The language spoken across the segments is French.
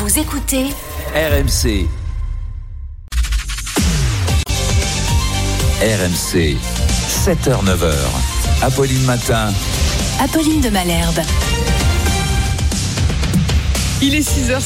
Vous écoutez RMC. RMC, 7h-9h. Apolline Matin. Apolline de Malherbe. Il est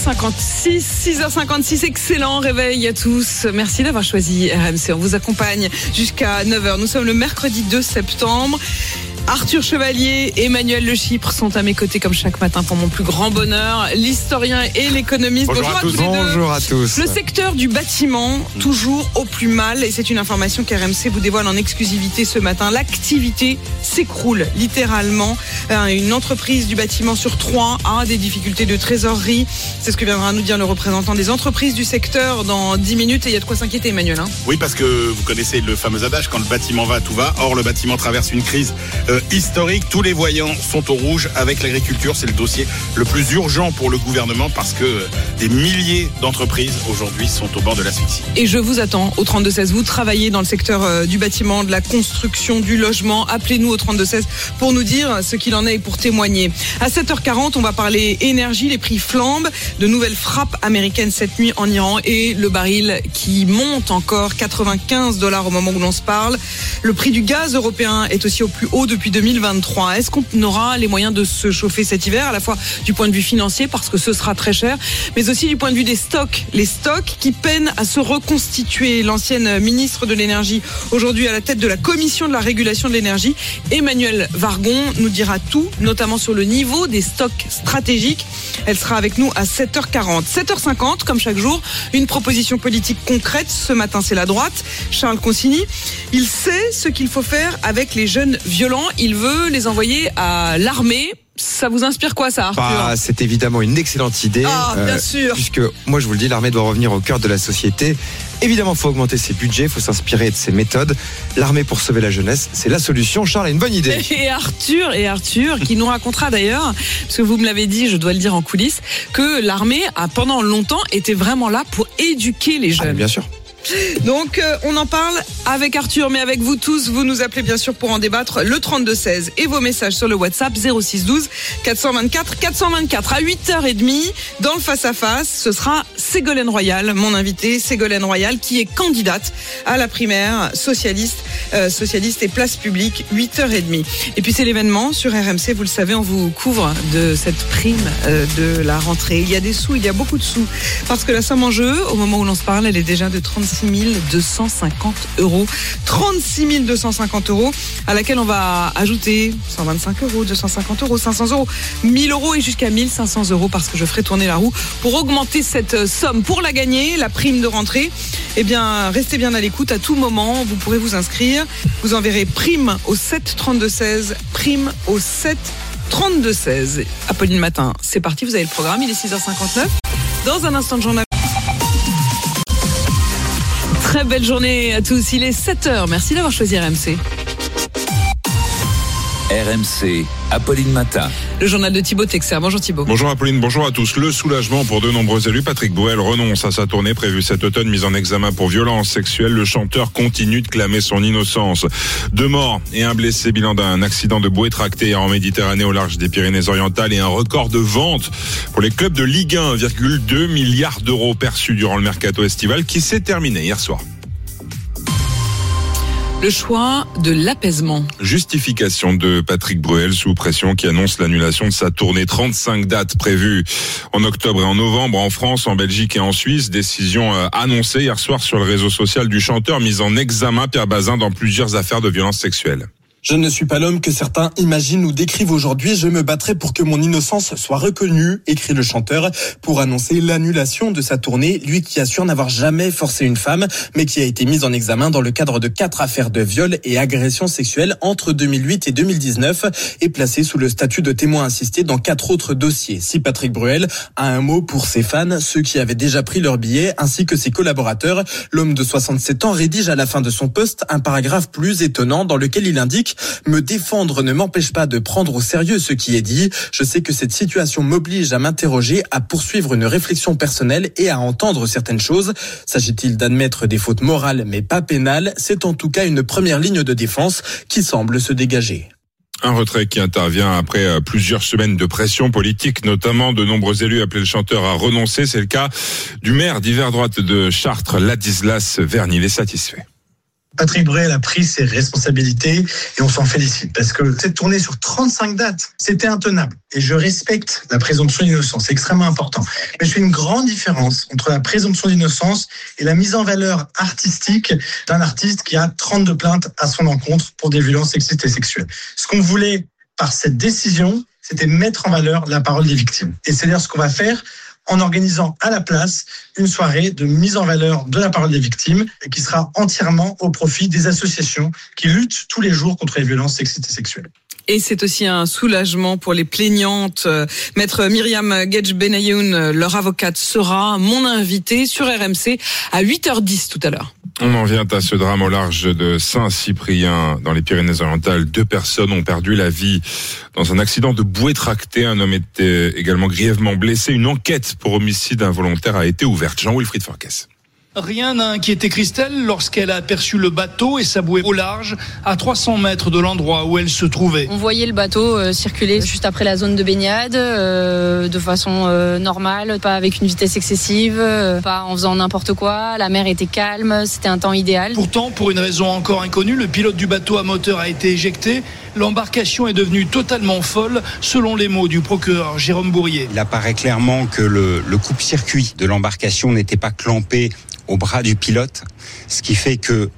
6h56, excellent réveil à tous. Merci d'avoir choisi RMC. On vous accompagne jusqu'à 9h. Nous sommes le mercredi 2 septembre. Arthur Chevalier, Emmanuel Le Chypre sont à mes côtés comme chaque matin pour mon plus grand bonheur. L'historien et l'économiste. Bonjour à tous. Bonjour à tous. Le secteur du bâtiment, toujours au plus mal. Et c'est une information qu'RMC vous dévoile en exclusivité ce matin. L'activité s'écroule littéralement. Une entreprise du bâtiment sur 3 a des difficultés de trésorerie. C'est ce que viendra nous dire le représentant des entreprises du secteur dans 10 minutes. Et il y a de quoi s'inquiéter, Emmanuel. Oui, parce que vous connaissez le fameux adage, quand le bâtiment va, tout va. Or, le bâtiment traverse une crise historique. Tous les voyants sont au rouge avec l'agriculture. C'est le dossier le plus urgent pour le gouvernement parce que des milliers d'entreprises aujourd'hui sont au bord de l'asphyxie. Et je vous attends au 32-16. Vous travaillez dans le secteur du bâtiment, de la construction, du logement. Appelez-nous au 32-16 pour nous dire ce qu'il en est et pour témoigner. À 7h40, on va parler énergie. Les prix flambent. De nouvelles frappes américaines cette nuit en Iran et le baril qui monte encore $95 au moment où l'on se parle. Le prix du gaz européen est aussi au plus haut depuis 2023. Est-ce qu'on aura les moyens de se chauffer cet hiver, à la fois du point de vue financier, parce que ce sera très cher, mais aussi du point de vue des stocks. Les stocks qui peinent à se reconstituer. L'ancienne ministre de l'énergie, aujourd'hui à la tête de la commission de la régulation de l'énergie, Emmanuelle Wargon, nous dira tout, notamment sur le niveau des stocks stratégiques. Elle sera avec nous à 7h40. 7h50, comme chaque jour, une proposition politique concrète. Ce matin, c'est la droite. Charles Consigny, il sait ce qu'il faut faire avec les jeunes violents. Il veut les envoyer à l'armée. Ça vous inspire quoi, ça, Arthur ? C'est évidemment une excellente idée. Bien sûr. Puisque, moi, je vous le dis, l'armée doit revenir au cœur de la société. Évidemment, il faut augmenter ses budgets, il faut s'inspirer de ses méthodes. L'armée pour sauver la jeunesse, c'est la solution. Charles a une bonne idée. Et Arthur, qui nous racontera d'ailleurs, parce que vous me l'avez dit, je dois le dire en coulisses, que l'armée a pendant longtemps été vraiment là pour éduquer les jeunes. Bien sûr. Donc on en parle avec Arthur, mais avec vous tous, vous nous appelez bien sûr pour en débattre, le 32-16 et vos messages sur le WhatsApp 06 12 424 424. À 8h30 dans le face-à-face, ce sera Ségolène Royal, mon invité, Ségolène Royal, qui est candidate à la primaire socialiste et place publique, 8h30. Et puis c'est l'événement sur RMC, vous le savez, on vous couvre de cette prime de la rentrée. Il y a des sous, il y a beaucoup de sous, parce que la somme en jeu, au moment où l'on se parle, elle est déjà de 36 250 €. 36 250 €, à laquelle on va ajouter 125 €, 250 €, 500 €, 1000 € et jusqu'à 1500 €, parce que je ferai tourner la roue pour augmenter cette somme. Pour la gagner, la prime de rentrée, eh bien, restez bien à l'écoute. À tout moment, vous pourrez vous inscrire. Vous enverrez prime au 7 32 16, prime au 7 32 16. Apolline Matin, c'est parti, vous avez le programme, il est 6h59. Dans un instant de journal. Très belle journée à tous, il est 7h, merci d'avoir choisi RMC. RMC, Apolline Matin. Le journal de Thibaut Texer. Bonjour Thibaut. Bonjour Apolline, bonjour à tous. Le soulagement pour de nombreux élus. Patrick Bruel renonce à sa tournée prévue cet automne, mise en examen pour violence sexuelle. Le chanteur continue de clamer son innocence. 2 morts et 1 blessé, bilan d'un accident de bouée tractée en Méditerranée au large des Pyrénées-Orientales, et un record de vente pour les clubs de Ligue 1, 1,2 milliard d'euros perçus durant le mercato estival qui s'est terminé hier soir. Le choix de l'apaisement. Justification de Patrick Bruel sous pression, qui annonce l'annulation de sa tournée. 35 dates prévues en octobre et en novembre en France, en Belgique et en Suisse. Décision annoncée hier soir sur le réseau social du chanteur, mis en examen, Pierre Bazin, dans plusieurs affaires de violences sexuelles. Je ne suis pas l'homme que certains imaginent ou décrivent aujourd'hui. Je me battrai pour que mon innocence soit reconnue, écrit le chanteur, pour annoncer l'annulation de sa tournée. Lui qui assure n'avoir jamais forcé une femme, mais qui a été mis en examen dans le cadre de 4 affaires de viol et agression sexuelle entre 2008 et 2019 et placé sous le statut de témoin assisté dans 4 autres dossiers. Si Patrick Bruel a un mot pour ses fans, ceux qui avaient déjà pris leur billet, ainsi que ses collaborateurs, l'homme de 67 ans rédige à la fin de son post un paragraphe plus étonnant dans lequel il indique « Me défendre ne m'empêche pas de prendre au sérieux ce qui est dit. Je sais que cette situation m'oblige à m'interroger, à poursuivre une réflexion personnelle et à entendre certaines choses. S'agit-il d'admettre des fautes morales mais pas pénales ? C'est en tout cas une première ligne de défense qui semble se dégager. » Un retrait qui intervient après plusieurs semaines de pression politique, notamment de nombreux élus appelaient le chanteur à renoncer. C'est le cas du maire d'hiver droite de Chartres, Ladislas Vergne. Il est satisfait. Patrick Bruel a pris ses responsabilités et on s'en félicite parce que cette tournée sur 35 dates, c'était intenable. Et je respecte la présomption d'innocence, c'est extrêmement important. Mais je fais une grande différence entre la présomption d'innocence et la mise en valeur artistique d'un artiste qui a 32 plaintes à son encontre pour des violences sexistes et sexuelles. Ce qu'on voulait par cette décision, c'était mettre en valeur la parole des victimes. Et c'est d'ailleurs ce qu'on va faire en organisant à la place une soirée de mise en valeur de la parole des victimes et qui sera entièrement au profit des associations qui luttent tous les jours contre les violences sexistes et sexuelles. Et c'est aussi un soulagement pour les plaignantes. Maître Myriam Gedj-Benayoun, leur avocate, sera mon invitée sur RMC à 8h10 tout à l'heure. On en vient à ce drame au large de Saint-Cyprien, dans les Pyrénées-Orientales. 2 personnes ont perdu la vie dans un accident de bouée tractée. Un homme était également grièvement blessé. Une enquête pour homicide involontaire a été ouverte. Jean-Wilfried Forquès. Rien n'a inquiété Christelle lorsqu'elle a aperçu le bateau et sa bouée au large à 300 mètres de l'endroit où elle se trouvait. On voyait le bateau circuler juste après la zone de baignade de façon normale, pas avec une vitesse excessive, pas en faisant n'importe quoi. La mer était calme, c'était un temps idéal. Pourtant, pour une raison encore inconnue, le pilote du bateau à moteur a été éjecté. L'embarcation est devenue totalement folle, selon les mots du procureur Jérôme Bourrier. Il apparaît clairement que le coupe-circuit de l'embarcation n'était pas clampé au bras du pilote, ce qui fait que,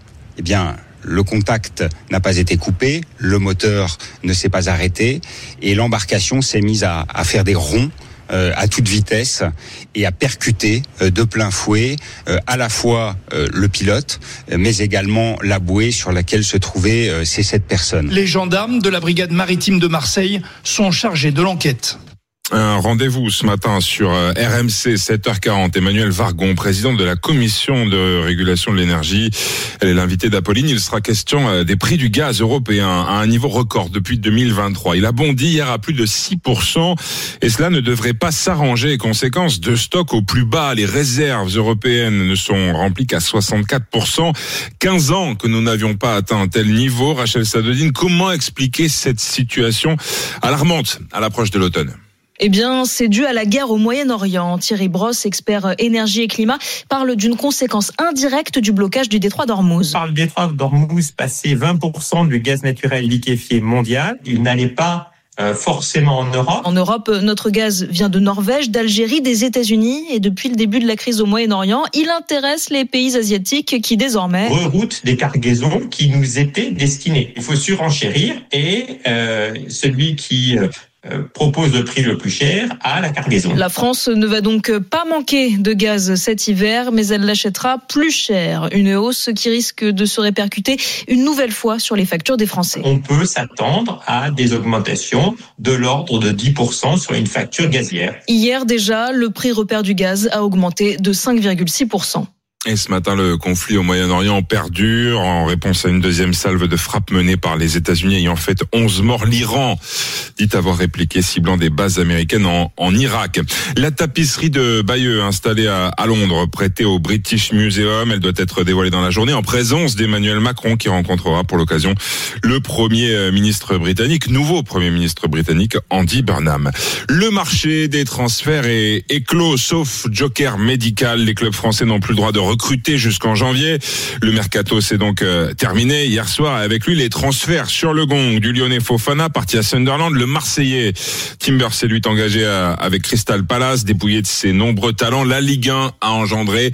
le contact n'a pas été coupé, le moteur ne s'est pas arrêté et l'embarcation s'est mise à faire des ronds à toute vitesse et à percuter de plein fouet à la fois le pilote, mais également la bouée sur laquelle se trouvaient ces 7 personnes. Les gendarmes de la brigade maritime de Marseille sont chargés de l'enquête. Un rendez-vous ce matin sur RMC 7h40. Emmanuelle Vargon, présidente de la commission de régulation de l'énergie. Elle est l'invitée d'Apolline. Il sera question des prix du gaz européen à un niveau record depuis 2023. Il a bondi hier à plus de 6% et cela ne devrait pas s'arranger. Conséquence de stock au plus bas. Les réserves européennes ne sont remplies qu'à 64%. 15 ans que nous n'avions pas atteint un tel niveau. Rachel Sadodine, comment expliquer cette situation alarmante à l'approche de l'automne ? Eh bien, c'est dû à la guerre au Moyen-Orient. Thierry Brosse, expert énergie et climat, parle d'une conséquence indirecte du blocage du détroit d'Ormuz. Par le détroit d'Ormuz, passer 20% du gaz naturel liquéfié mondial, il n'allait pas forcément en Europe. En Europe, notre gaz vient de Norvège, d'Algérie, des États-Unis et depuis le début de la crise au Moyen-Orient, il intéresse les pays asiatiques qui désormais reroutent des cargaisons qui nous étaient destinées. Il faut surenchérir et celui qui propose le prix le plus cher à la cargaison. La France ne va donc pas manquer de gaz cet hiver, mais elle l'achètera plus cher. Une hausse qui risque de se répercuter une nouvelle fois sur les factures des Français. On peut s'attendre à des augmentations de l'ordre de 10% sur une facture gazière. Hier déjà, le prix repère du gaz a augmenté de 5,6%. Et ce matin, le conflit au Moyen-Orient perdure en réponse à une deuxième salve de frappe menée par les États-Unis ayant fait 11 morts. L'Iran dit avoir répliqué ciblant des bases américaines en Irak. La tapisserie de Bayeux installée à Londres, prêtée au British Museum, elle doit être dévoilée dans la journée en présence d'Emmanuel Macron qui rencontrera pour l'occasion le Premier ministre britannique, nouveau Premier ministre britannique, Andy Burnham. Le marché des transferts est clos, sauf joker médical. Les clubs français n'ont plus le droit de recruter jusqu'en janvier. Le mercato s'est donc terminé hier soir. Avec lui, les transferts sur le gong du Lyonnais Fofana, parti à Sunderland. Le Marseillais Timber s'est lui engagé avec Crystal Palace. Dépouillé de ses nombreux talents, la Ligue 1 a engendré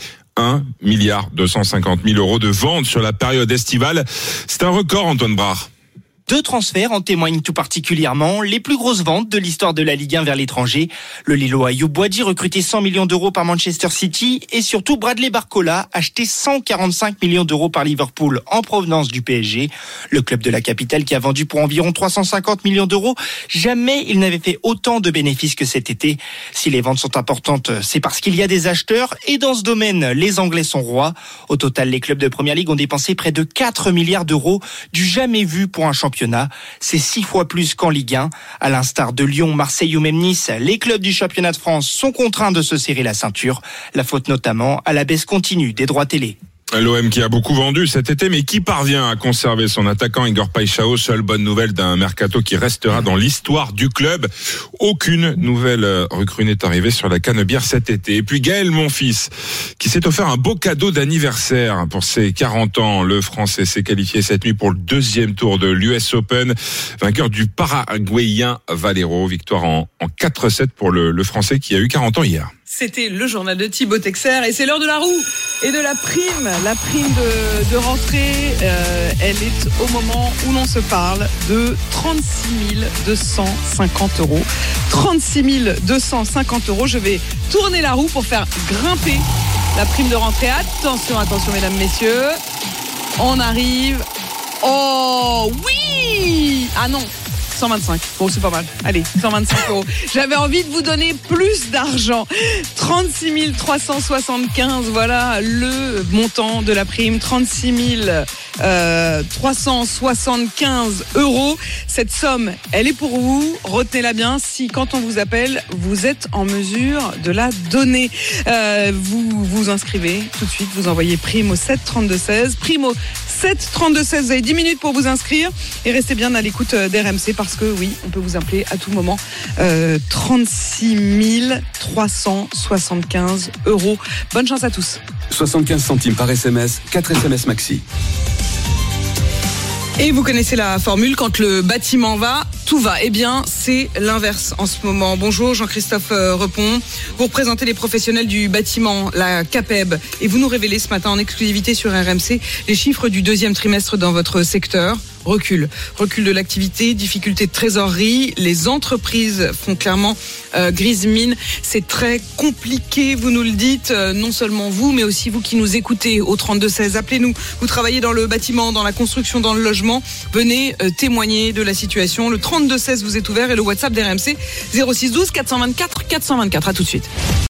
1,250 milliard de ventes sur la période estivale. C'est un record, Antoine Brard. 2 transferts en témoignent tout particulièrement. Les plus grosses ventes de l'histoire de la Ligue 1 vers l'étranger. Le Lillois Ayoub Boadi, recruté 100 millions d'euros par Manchester City. Et surtout Bradley Barcola, acheté 145 millions d'euros par Liverpool en provenance du PSG. Le club de la capitale qui a vendu pour environ 350 millions d'euros. Jamais il n'avait fait autant de bénéfices que cet été. Si les ventes sont importantes, c'est parce qu'il y a des acheteurs. Et dans ce domaine, les Anglais sont rois. Au total, les clubs de Première Ligue ont dépensé près de 4 milliards d'euros. Du jamais vu pour un championnat. C'est 6 fois plus qu'en Ligue 1. À l'instar de Lyon, Marseille ou même Nice, les clubs du championnat de France sont contraints de se serrer la ceinture. La faute notamment à la baisse continue des droits télé. L'OM qui a beaucoup vendu cet été, mais qui parvient à conserver son attaquant Igor Paixão. Seule bonne nouvelle d'un mercato qui restera dans l'histoire du club. Aucune nouvelle recrue n'est arrivée sur la Canebière cet été. Et puis Gaël Monfils, qui s'est offert un beau cadeau d'anniversaire pour ses 40 ans. Le Français s'est qualifié cette nuit pour le 2e tour de l'US Open, vainqueur du Paraguayen Valero. Victoire en 4-7 pour le Français qui a eu 40 ans hier. C'était le journal de Thibaut Texer et c'est l'heure de la roue et de la prime. La prime de rentrée, elle est au moment où l'on se parle de 36 250 euros. 36 250 euros. Je vais tourner la roue pour faire grimper la prime de rentrée. Attention, attention mesdames, messieurs. On arrive. Oh oui! Ah non! 125. Bon, c'est pas mal. Allez, 125 euros. J'avais envie de vous donner plus d'argent. 36 375, voilà le montant de la prime. 36 375 euros. Cette somme, elle est pour vous. Retenez-la bien. Si, quand on vous appelle, vous êtes en mesure de la donner. Vous vous inscrivez tout de suite. Vous envoyez prime au 7 32 16. Prime au 7 32 16. Vous avez 10 minutes pour vous inscrire. Et restez bien à l'écoute d'RMC parce que oui, on peut vous appeler à tout moment. 36 375 euros. Bonne chance à tous. 75 centimes par SMS, 4 SMS maxi. Et vous connaissez la formule, quand le bâtiment va, tout va. Eh bien, c'est l'inverse en ce moment. Bonjour, Jean-Christophe Repon. Vous représentez les professionnels du bâtiment, la CAPEB. Et vous nous révélez ce matin en exclusivité sur RMC les chiffres du 2e trimestre dans votre secteur. Recul de l'activité, difficulté de trésorerie. Les entreprises font clairement grise mine. C'est très compliqué, vous nous le dites, non seulement vous, mais aussi vous qui nous écoutez au 32-16. Appelez-nous, vous travaillez dans le bâtiment, dans la construction, dans le logement. Venez témoigner de la situation. Le 32-16 vous est ouvert et le WhatsApp d'RMC 06 12 424 424. À tout de suite.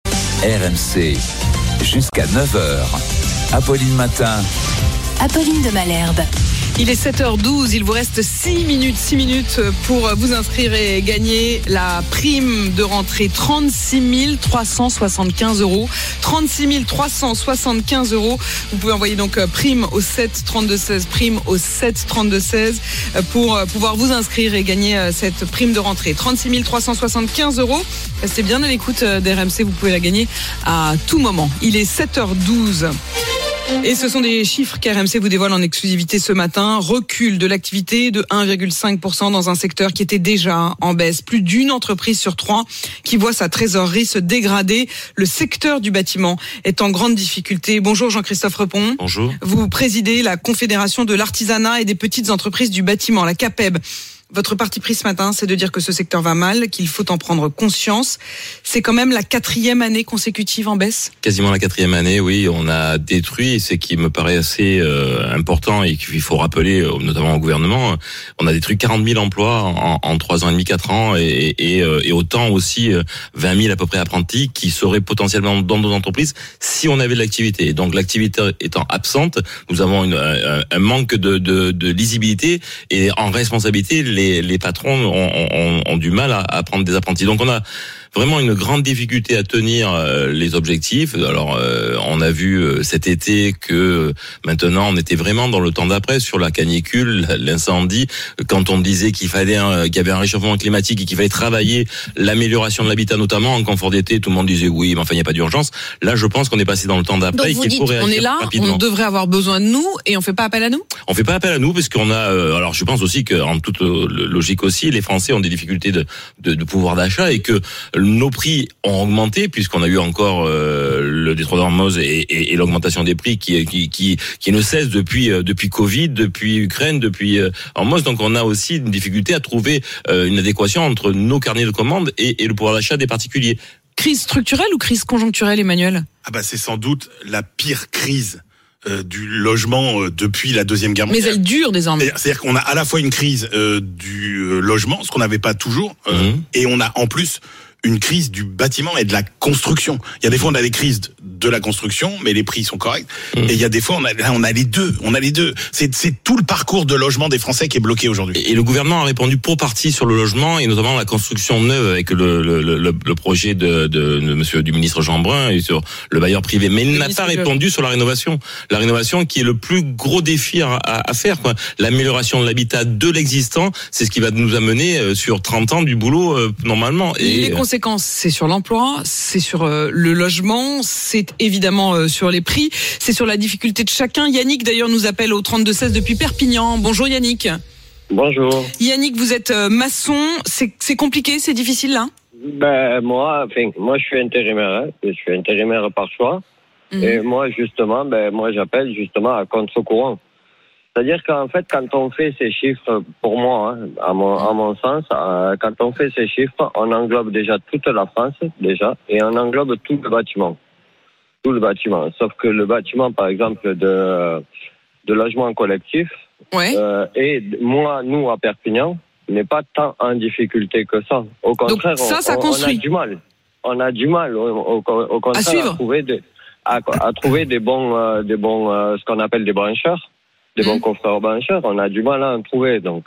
RMC, jusqu'à 9h. Apolline Matin. Apolline de Malherbe. Il est 7h12, il vous reste 6 minutes pour vous inscrire et gagner la prime de rentrée. 36 375 euros. 36 375 euros. Vous pouvez envoyer donc prime au 7 32 16, prime au 7 32 16 pour pouvoir vous inscrire et gagner cette prime de rentrée. 36 375 euros. Restez bien à l'écoute d'RMC, vous pouvez la gagner à tout moment. Il est 7h12. Et ce sont des chiffres qu'RMC vous dévoile en exclusivité ce matin. Recul de l'activité de 1,5% dans un secteur qui était déjà en baisse. Plus d'une entreprise sur 3 qui voit sa trésorerie se dégrader. Le secteur du bâtiment est en grande difficulté. Bonjour Jean-Christophe Repon. Bonjour. Vous présidez la Confédération de l'artisanat et des petites entreprises du bâtiment, la CAPEB. Votre parti pris ce matin, c'est de dire que ce secteur va mal, qu'il faut en prendre conscience. C'est quand même la 4e année consécutive en baisse ? Quasiment la 4e année, oui. On a détruit, ce qui me paraît assez important et qu'il faut rappeler, notamment au gouvernement, on a détruit 40 000 emplois en 3 ans et demi, 4 ans et autant aussi 20 000 à peu près apprentis qui seraient potentiellement dans nos entreprises si on avait de l'activité. Donc l'activité étant absente, nous avons un manque de lisibilité et en responsabilité, les patrons ont du mal à prendre des apprentis. Donc on a vraiment une grande difficulté à tenir les objectifs. Alors on a vu cet été que maintenant on était vraiment dans le temps d'après sur la canicule, l'incendie, quand on disait qu'il y avait un réchauffement climatique et qu'il fallait travailler l'amélioration de l'habitat notamment en confort d'été, tout le monde disait oui, mais enfin il n'y a pas d'urgence. Là je pense qu'on est passé dans le temps d'après et qu'il faut réagir on est là, rapidement. On devrait avoir besoin de nous et on fait pas appel à nous ? On fait pas appel à nous parce qu'on a alors je pense aussi qu'en toute logique aussi les Français ont des difficultés de pouvoir d'achat et que nos prix ont augmenté puisqu'on a eu encore le détroit d'Ormuz et l'augmentation des prix qui ne cesse depuis Covid, depuis Ukraine, depuis Ormuz. Donc on a aussi une difficulté à trouver une adéquation entre nos carnets de commandes et le pouvoir d'achat des particuliers. Crise structurelle ou crise conjoncturelle, Emmanuel ? C'est sans doute la pire crise du logement depuis la Deuxième Guerre mondiale. Mais elle dure désormais. C'est-à-dire qu'on a à la fois une crise du logement, ce qu'on n'avait pas toujours, et on a en plus une crise du bâtiment et de la construction. Il y a des fois on a des crises de la construction, mais les prix sont corrects. Et il y a des fois, on a les deux. C'est tout le parcours de logement des Français qui est bloqué aujourd'hui. Et le gouvernement a répondu pour partie sur le logement et notamment la construction neuve avec le projet du ministre Jean Brun et sur le bailleur privé. Mais il n'a pas répondu sur la rénovation. La rénovation qui est le plus gros défi à faire, quoi. L'amélioration de l'habitat de l'existant, c'est ce qui va nous amener sur 30 ans du boulot normalement. Et les conséquences, c'est sur l'emploi, c'est sur le logement, c'est évidemment sur les prix, c'est sur la difficulté de chacun. Yannick d'ailleurs nous appelle au 32-16 depuis Perpignan. Bonjour Yannick. Bonjour. Yannick, vous êtes maçon, c'est compliqué, c'est difficile là? Moi je suis intérimaire, je suis intérimaire par choix. Et moi justement, j'appelle justement à contre-courant. C'est-à-dire qu'en fait, quand on fait ces chiffres, pour moi, à mon sens, quand on fait ces chiffres, on englobe déjà toute la France, et on englobe tout le bâtiment. Tout le bâtiment. Sauf que le bâtiment, par exemple, de logement collectif, et nous, à Perpignan, n'est pas tant en difficulté que ça. Au contraire, on a du mal. On a du mal, au contraire, à trouver des bons, ce qu'on appelle des brancheurs. Des bons confrères brancheurs, on a du mal à en trouver. Donc,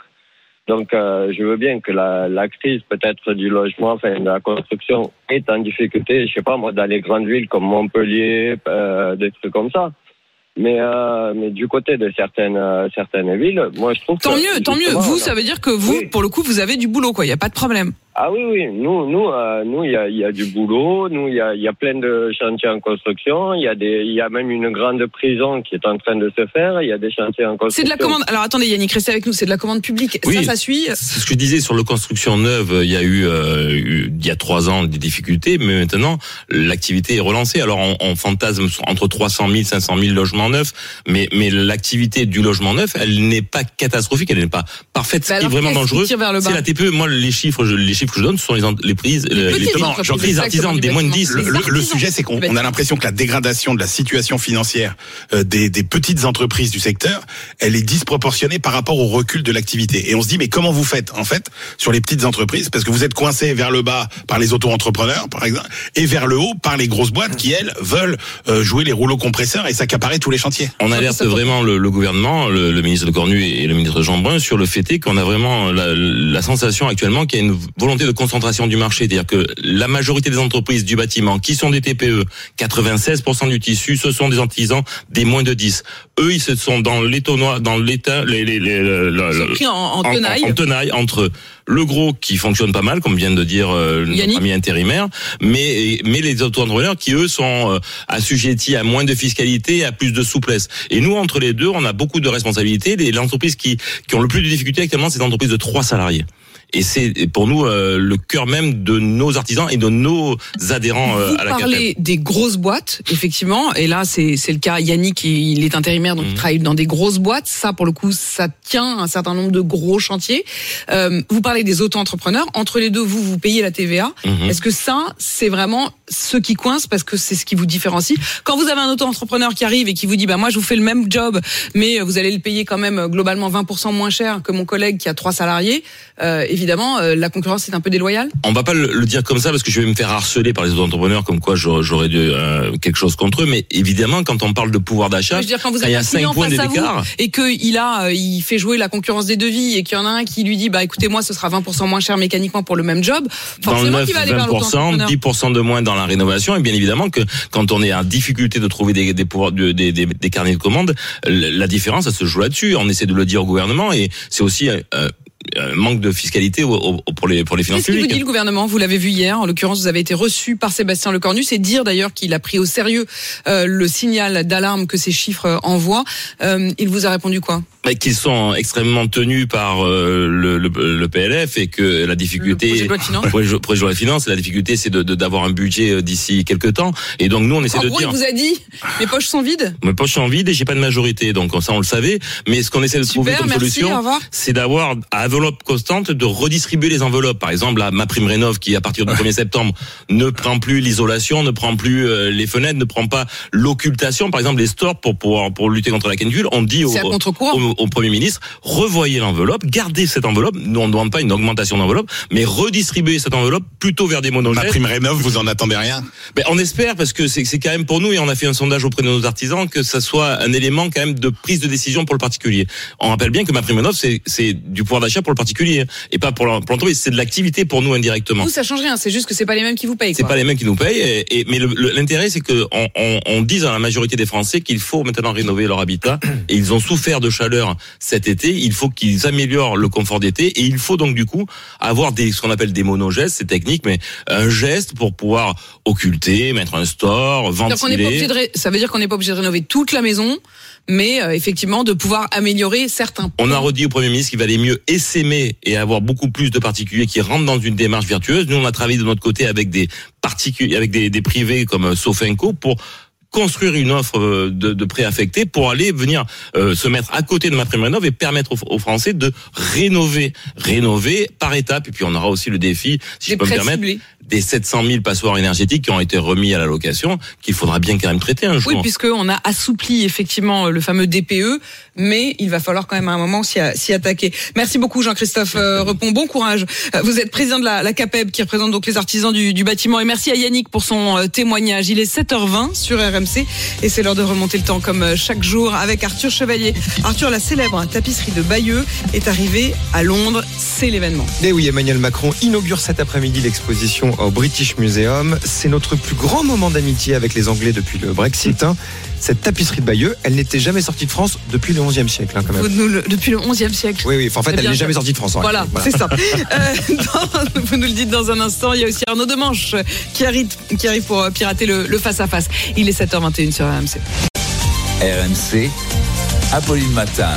je veux bien que la crise peut-être du logement, de la construction, est en difficulté. Je sais pas moi, dans les grandes villes comme Montpellier, des trucs comme ça. Mais du côté de certaines villes, moi je trouve tant mieux. Vous, ça veut dire que vous, pour le coup, vous avez du boulot, quoi. Il y a pas de problème. Ah oui. Nous, il y a du boulot. Nous, il y a plein de chantiers en construction. Il y a même une grande prison qui est en train de se faire. Il y a des chantiers en construction. C'est de la commande. Alors attendez, Yannick, restez avec nous. C'est de la commande publique. Oui, ça suit. C'est ce que je disais sur la construction neuve. Il y a eu, il y a 3 ans, des difficultés, mais maintenant l'activité est relancée. Alors on fantasme entre 300 000, 500 000 logements neufs, mais l'activité du logement neuf, elle n'est pas catastrophique, elle n'est pas parfaite. Ce qui est vraiment dangereux, c'est la TPE. Moi, les chiffres que je donne, ce sont les prises, les artisans des moins de 10. Le sujet, c'est qu'on a l'impression que la dégradation de la situation financière des petites entreprises du secteur, elle est disproportionnée par rapport au recul de l'activité. Et on se dit, mais comment vous faites, en fait, sur les petites entreprises? Parce que vous êtes coincés vers le bas par les auto-entrepreneurs, par exemple, et vers le haut par les grosses boîtes qui, elles, veulent jouer les rouleaux compresseurs et s'accaparer tous les chantiers. On alerte vraiment le gouvernement, le ministre Lecornu et le ministre Jean Brun sur le fait qu'on a vraiment la sensation actuellement qu'il y a une volonté de concentration du marché. C'est-à-dire que la majorité des entreprises du bâtiment qui sont des TPE, 96% du tissu, ce sont des artisans des moins de 10. Eux, ils se sont dans l'étonnoir, dans l'état, en tenaille entre le gros qui fonctionne pas mal, comme vient de dire notre ami intérimaire, mais les auto-entrepreneurs qui eux sont assujettis à moins de fiscalité, à plus de souplesse. Et nous, entre les deux, on a beaucoup de responsabilités. Les entreprises qui ont le plus de difficultés actuellement, c'est les entreprises de 3 salariés. Et c'est pour nous le cœur même de nos artisans et de nos adhérents à la CATEP. Vous parlez des grosses boîtes, effectivement, et là c'est le cas. Yannick, il est intérimaire, donc il travaille dans des grosses boîtes. Ça, pour le coup, ça tient un certain nombre de gros chantiers. Vous parlez des auto-entrepreneurs. Entre les deux, vous payez la TVA. Est-ce que ça, c'est vraiment ce qui coince parce que c'est ce qui vous différencie? Quand vous avez un auto-entrepreneur qui arrive et qui vous dit, moi, je vous fais le même job, mais vous allez le payer quand même globalement 20% moins cher que mon collègue qui a 3 salariés. Évidemment, la concurrence est un peu déloyale. On va pas le dire comme ça parce que je vais me faire harceler par les auto-entrepreneurs comme quoi j'aurais quelque chose contre eux. Mais évidemment, quand on parle de pouvoir d'achat, je veux dire, quand vous avez un client face à vous et il fait jouer la concurrence des devis et qu'il y en a un qui lui dit, écoutez, moi, ce sera 20% moins cher mécaniquement pour le même job. Forcément, qu'il va aller vers l'auto-entrepreneur. 10% de moins dans la rénovation. Et bien évidemment que quand on est en difficulté de trouver des carnets de commandes, la différence, ça se joue là-dessus. On essaie de le dire au gouvernement et c'est aussi manque de fiscalité pour les finances publiques. Qu'est-ce qu'il vous dit le gouvernement? Vous l'avez vu hier, en l'occurrence vous avez été reçu par Sébastien Lecornu, c'est dire d'ailleurs qu'il a pris au sérieux le signal d'alarme que ces chiffres envoient. Il vous a répondu quoi? Qu'ils sont extrêmement tenus par le PLF et que la difficulté, le projet de loi de finances, la difficulté c'est d'avoir un budget d'ici quelques temps. Et donc nous on essaie de dire. Il vous a dit, mes poches sont vides. Mes poches sont vides et j'ai pas de majorité, donc ça on le savait. Mais ce qu'on essaie de trouver comme solution, c'est d'avoir à enveloppe constante de redistribuer les enveloppes. Par exemple, ma prime rénov qui à partir du 1er septembre ne prend plus l'isolation, ne prend plus les fenêtres, ne prend pas l'occultation. Par exemple, les stores pour lutter contre la canicule, on dit aux au Premier ministre, revoyez l'enveloppe, gardez cette enveloppe. Nous, on ne demande pas une augmentation d'enveloppe, mais redistribuez cette enveloppe plutôt vers des monogestes. Ma prime rénov, vous en attendez rien? On espère, parce que c'est quand même pour nous, et on a fait un sondage auprès de nos artisans, que ça soit un élément quand même de prise de décision pour le particulier. On rappelle bien que ma prime rénov, c'est du pouvoir d'achat pour le particulier, et pas pour l'entreprise. C'est de l'activité pour nous indirectement. Vous, ça change rien. C'est juste que c'est pas les mêmes qui vous payent. C'est pas les mêmes qui nous payent. Mais l'intérêt, c'est que on dise à la majorité des Français qu'il faut maintenant rénover leur habitat. Et ils ont souffert de chaleur cet été. Il faut qu'ils améliorent le confort d'été. Et il faut donc du coup avoir ce qu'on appelle des monogestes, c'est technique, mais un geste pour pouvoir occulter, mettre un store, ventiler. Ça veut dire qu'on n'est pas obligé de rénover toute la maison, mais effectivement de pouvoir améliorer certains points. On a redit au Premier ministre qu'il valait mieux essaimer et avoir beaucoup plus de particuliers qui rentrent dans une démarche vertueuse. Nous, on a travaillé de notre côté avec des particuliers, avec des privés comme Sofenco pour construire une offre de préaffectés pour aller venir se mettre à côté de MaPrimeRénov et permettre aux Français de rénover par étapes. Et puis on aura aussi le défi, si je peux me permettre, des 700 000 passoires énergétiques qui ont été remis à la location, qu'il faudra bien quand même traiter un jour. Oui, puisqu'on a assoupli effectivement le fameux DPE, mais il va falloir quand même à un moment s'y attaquer. Merci beaucoup Jean-Christophe Repon, bon courage. Vous êtes président de la CAPEB qui représente donc les artisans du bâtiment, et merci à Yannick pour son témoignage. Il est 7h20 sur RMC et c'est l'heure de remonter le temps comme chaque jour avec Arthur Chevalier. Arthur, la célèbre tapisserie de Bayeux est arrivée à Londres, c'est l'événement. Et oui, Emmanuel Macron inaugure cet après-midi l'exposition au British Museum. C'est notre plus grand moment d'amitié avec les Anglais depuis le Brexit. Cette tapisserie de Bayeux, elle n'était jamais sortie de France depuis le XIe siècle, quand même. Depuis le XIe siècle. Oui, en fait, elle n'est jamais sortie de France. Voilà, c'est ça. Vous nous le dites dans un instant. Il y a aussi Arnaud Demanche qui arrive pour pirater le face-à-face. Il est 7h21 sur RMC. RMC, Apolline Matin.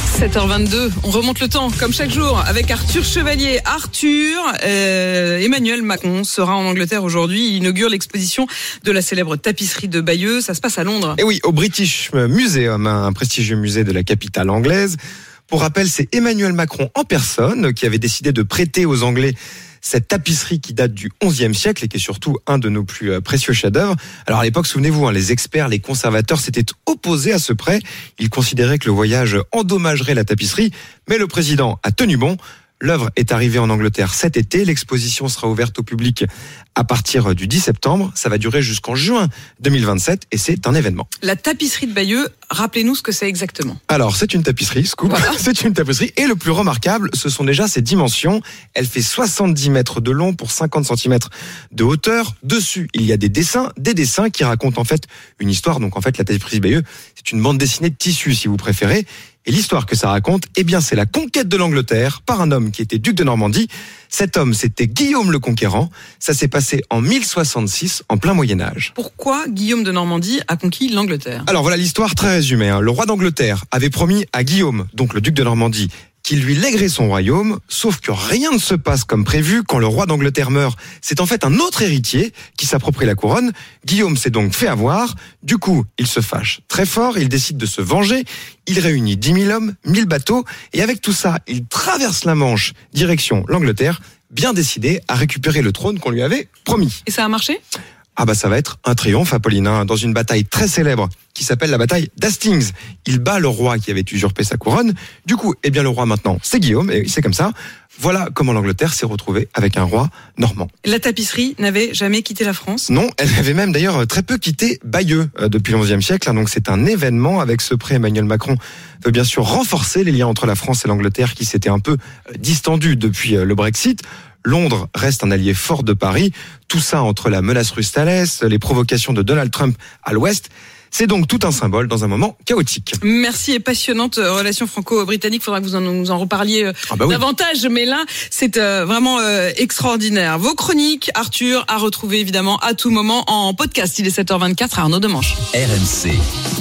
7h22, on remonte le temps comme chaque jour avec Arthur Chevalier. Arthur, Emmanuel Macron sera en Angleterre aujourd'hui. Il inaugure l'exposition de la célèbre tapisserie de Bayeux. Ça se passe à Londres. Et oui, au British Museum, un prestigieux musée de la capitale anglaise. Pour rappel, c'est Emmanuel Macron en personne qui avait décidé de prêter aux Anglais cette tapisserie qui date du XIe siècle et qui est surtout un de nos plus précieux chefs-d'œuvre. Alors à l'époque, souvenez-vous, les experts, les conservateurs s'étaient opposés à ce prêt. Ils considéraient que le voyage endommagerait la tapisserie, mais le président a tenu bon. L'œuvre est arrivée en Angleterre cet été. L'exposition sera ouverte au public à partir du 10 septembre. Ça va durer jusqu'en juin 2027 et c'est un événement. La tapisserie de Bayeux, rappelez-nous ce que c'est exactement. Alors, c'est une tapisserie, scoop. Voilà. C'est une tapisserie. Et le plus remarquable, ce sont déjà ses dimensions. Elle fait 70 mètres de long pour 50 cm de hauteur. Dessus, il y a des dessins qui racontent en fait une histoire. Donc en fait, la tapisserie de Bayeux, c'est une bande dessinée de tissu, si vous préférez. Et l'histoire que ça raconte, c'est la conquête de l'Angleterre par un homme qui était duc de Normandie. Cet homme, c'était Guillaume le Conquérant. Ça s'est passé en 1066, en plein Moyen-Âge. Pourquoi Guillaume de Normandie a conquis l'Angleterre ? Alors voilà l'histoire très résumée. Le roi d'Angleterre avait promis à Guillaume, donc le duc de Normandie, qu'il lui lèguerait son royaume, sauf que rien ne se passe comme prévu quand le roi d'Angleterre meurt. C'est en fait un autre héritier qui s'approprie la couronne. Guillaume s'est donc fait avoir. Du coup, il se fâche très fort, il décide de se venger. Il réunit 10 000 hommes, 1000 bateaux, et avec tout ça, il traverse la Manche, direction l'Angleterre, bien décidé à récupérer le trône qu'on lui avait promis. Et ça a marché ? Ça va être un triomphe, Apolline, dans une bataille très célèbre qui s'appelle la bataille d'Hastings. Il bat le roi qui avait usurpé sa couronne. Du coup, le roi maintenant, c'est Guillaume, et c'est comme ça. Voilà comment l'Angleterre s'est retrouvée avec un roi normand. La tapisserie n'avait jamais quitté la France ? Non, elle avait même d'ailleurs très peu quitté Bayeux depuis le XIe siècle. Donc c'est un événement. Avec ce prêt, Emmanuel Macron veut bien sûr renforcer les liens entre la France et l'Angleterre qui s'étaient un peu distendus depuis le Brexit. Londres reste un allié fort de Paris. Tout ça entre la menace russe à l'Est, les provocations de Donald Trump à l'Ouest. C'est donc tout un symbole dans un moment chaotique. Merci, et passionnante relation franco-britannique. Il faudra que vous nous en reparliez davantage. Mais là, c'est vraiment extraordinaire. Vos chroniques, Arthur, à retrouver évidemment à tout moment en podcast. Il est 7h24 à Arnaud Demanche. RMC.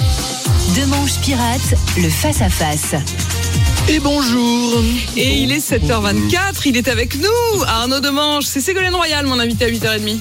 Demanche pirate, le face-à-face. Et bonjour. Et il est 7h24, il est avec nous, Arnaud Demanche. C'est Ségolène Royal, mon invité à 8h30.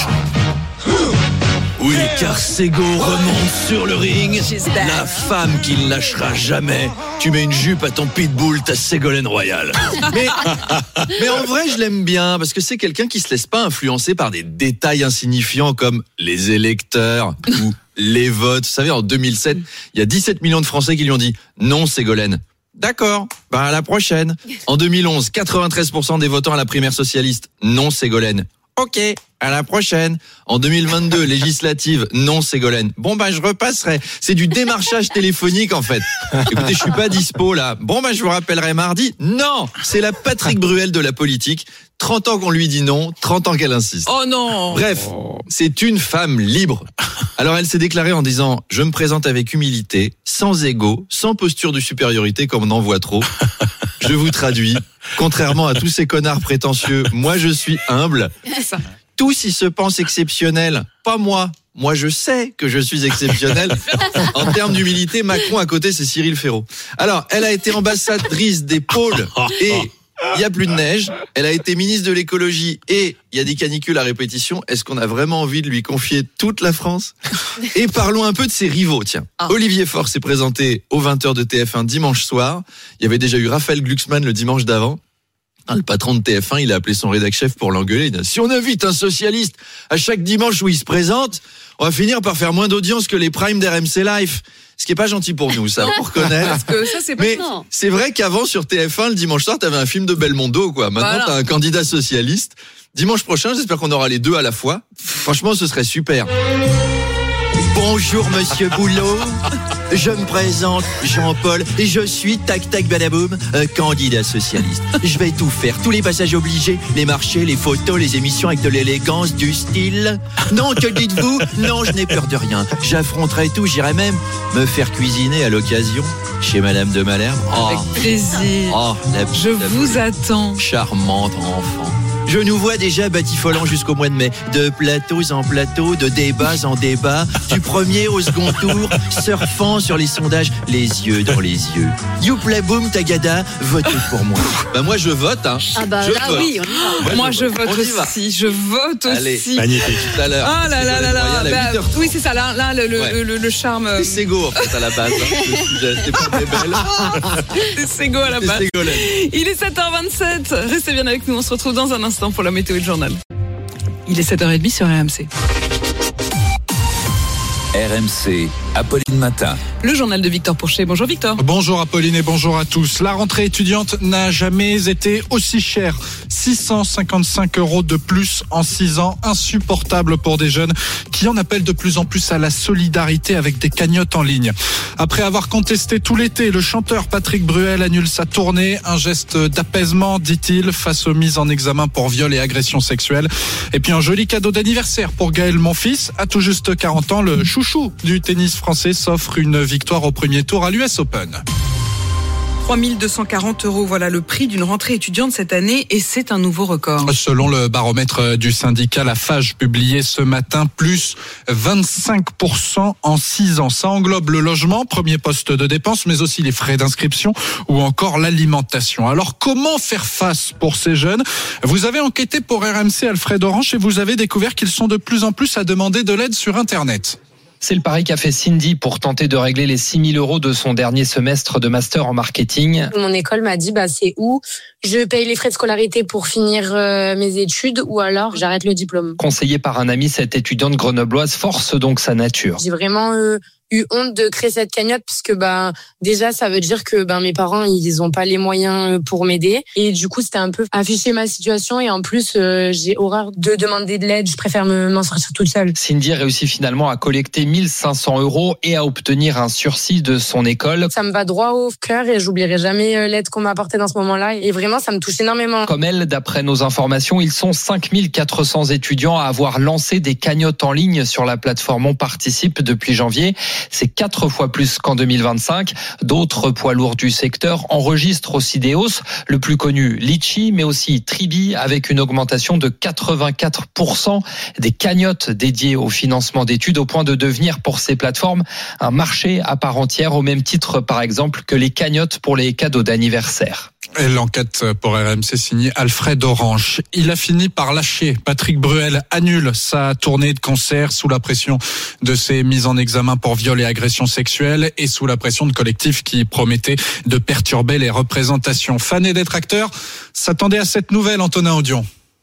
Oui, car Ségo remonte sur le ring. La femme qui ne lâchera jamais. Tu mets une jupe à ton pitbull, t'as Ségolène Royal. Mais en vrai, je l'aime bien parce que c'est quelqu'un qui se laisse pas influencer par des détails insignifiants comme les électeurs ou les votes. Vous savez, en 2007, il y a 17 millions de Français qui lui ont dit « Non, Ségolène, D'accord, à la prochaine. En 2011, 93% des votants à la primaire socialiste, non Ségolène. Ok, à la prochaine. En 2022, législative, non Ségolène. Je repasserai. C'est du démarchage téléphonique en fait. Écoutez, je suis pas dispo là. Je vous rappellerai mardi. Non, c'est la Patrick Bruel de la politique. 30 ans qu'on lui dit non, 30 ans qu'elle insiste. Oh non. Bref, c'est une femme libre. Alors elle s'est déclarée en disant « Je me présente avec humilité, sans ego, sans posture de supériorité comme on en voit trop. Je vous traduis. Contrairement à tous ces connards prétentieux, moi je suis humble. Tous ils se pensent exceptionnels, pas moi. Moi, je sais que je suis exceptionnel. En termes d'humilité, Macron à côté, c'est Cyril Ferraud. Alors, elle a été ambassadrice des pôles et il n'y a plus de neige. Elle a été ministre de l'écologie et il y a des canicules à répétition. Est-ce qu'on a vraiment envie de lui confier toute la France ? Et parlons un peu de ses rivaux, tiens. Olivier Faure s'est présenté aux 20h de TF1 dimanche soir. Il y avait déjà eu Raphaël Glucksmann le dimanche d'avant. Le patron de TF1, il a appelé son rédac-chef pour l'engueuler. Il a dit, si on invite un socialiste à chaque dimanche où il se présente, on va finir par faire moins d'audience que les primes d'RMC Live. Ce qui est pas gentil pour nous, ça, pour reconnaître. Parce que ça, c'est pas Mais c'est vrai qu'avant, sur TF1, le dimanche soir, t'avais un film de Belmondo, quoi. Maintenant, t'as un candidat socialiste. Dimanche prochain, j'espère qu'on aura les deux à la fois. Franchement, ce serait super. Bonjour, monsieur Boulot. Je me présente, Jean-Paul, et je suis tac-tac badaboum, candidat socialiste. Je vais tout faire, tous les passages obligés, les marchés, les photos, les émissions avec de l'élégance, du style. Non, que dites-vous ? Non, je n'ai peur de rien. J'affronterai tout, j'irai même me faire cuisiner à l'occasion chez Madame de Malherbe. Avec plaisir. Je vous attends. Charmante enfant. Je nous vois déjà batifolant jusqu'au mois de mai. De plateaux en plateaux, de débats en débats, du premier au second tour, surfant sur les sondages, les yeux dans les yeux. Youpla boum tagada, votez pour moi. Moi je vote, hein. Ah bah je là vote. oui, on y va. Moi je vote aussi, je vote Allez, aussi. magnifique. Tout à l'heure. Ah là là là là. Bah, oui, c'est ça, là le charme. C'est Ségo en fait à la base. Le sujet, c'est pas très belle. C'est Ségo à la base. Il est 7h27. Restez bien avec nous, on se retrouve dans un instant pour la météo et le journal. Il est 7h30 sur RMC. RMC, Apolline Matin. Le journal de Victor Pourchet. Bonjour Victor. Bonjour Apolline et bonjour à tous. La rentrée étudiante n'a jamais été aussi chère. 655 € de plus en 6 ans. Insupportable pour des jeunes qui en appellent de plus en plus à la solidarité avec des cagnottes en ligne. Après avoir contesté tout l'été, le chanteur Patrick Bruel annule sa tournée. Un geste d'apaisement, dit-il, face aux mises en examen pour viol et agression sexuelle. Et puis un joli cadeau d'anniversaire pour Gaël Monfils. À tout juste 40 ans, le chouchou du tennis français s'offre une victoire au premier tour à l'US Open. 3 240 €, voilà le prix d'une rentrée étudiante cette année et c'est un nouveau record. Selon le baromètre du syndicat Lafarge publié ce matin, plus 25% en 6 ans. Ça englobe le logement, premier poste de dépense, mais aussi les frais d'inscription ou encore l'alimentation. Alors comment faire face pour ces jeunes ? Vous avez enquêté pour RMC Alfred Orange et vous avez découvert qu'ils sont de plus en plus à demander de l'aide sur Internet. C'est le pari qu'a fait Cindy pour tenter de régler les 6 000 € de son dernier semestre de master en marketing. Mon école m'a dit, c'est où je paye les frais de scolarité pour finir mes études ou alors j'arrête le diplôme. Conseillée par un ami, cette étudiante grenobloise force donc sa nature. J'ai vraiment eu honte de créer cette cagnotte puisque déjà ça veut dire que mes parents ils ont pas les moyens pour m'aider et du coup c'était un peu afficher ma situation et en plus j'ai horreur de demander de l'aide, je préfère m'en sortir toute seule. Cindy réussit finalement à collecter 1 500 € et à obtenir un sursis de son école. Ça me va droit au cœur et j'oublierai jamais l'aide qu'on m'a apportée dans ce moment-là et vraiment ça me touche énormément. Comme elle, d'après nos informations, ils sont 5 400 étudiants à avoir lancé des cagnottes en ligne sur la plateforme On Participe depuis janvier. C'est 4 fois plus qu'en 2025. D'autres poids lourds du secteur enregistrent aussi des hausses. Le plus connu, Litchi, mais aussi Tribi, avec une augmentation de 84% des cagnottes dédiées au financement d'études, au point de devenir pour ces plateformes un marché à part entière, au même titre par exemple que les cagnottes pour les cadeaux d'anniversaire. Et l'enquête pour RMC signée Alfred Orange. Il a fini par lâcher. Patrick Bruel annule sa tournée de concert sous la pression de ses mises en examen pour viol et agression sexuelle et sous la pression de collectifs qui promettaient de perturber les représentations. Fans et détracteurs s'attendaient à cette nouvelle, Antonin Audion.